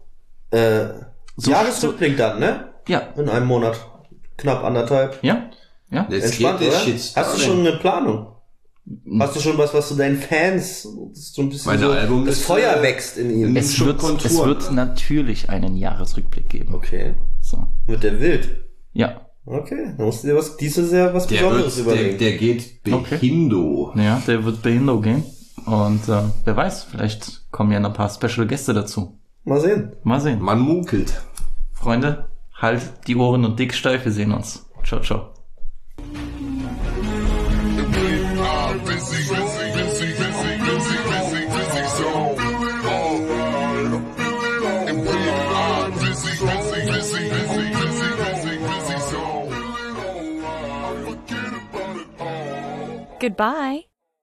Jahresrückblick dann, ne? Ja. In einem Monat. Knapp 1,5. Ja. Entspannt, oder? Hast du schon eine Planung? Hast du schon was du deinen Fans so ein bisschen Meine Album das Feuer wächst in ihnen? Es wird natürlich einen Jahresrückblick geben. Okay. So. Wird der wild? Ja. Okay, dann musst du dir dieses Jahr was Besonderes überlegen. Der geht Behindo. Okay. Ja, der wird Behindo gehen. Und wer weiß, vielleicht kommen ja noch ein paar Special Gäste dazu. Mal sehen. Man munkelt. Freunde, halt die Ohren und dick steif, wir sehen uns. Ciao, ciao. Goodbye.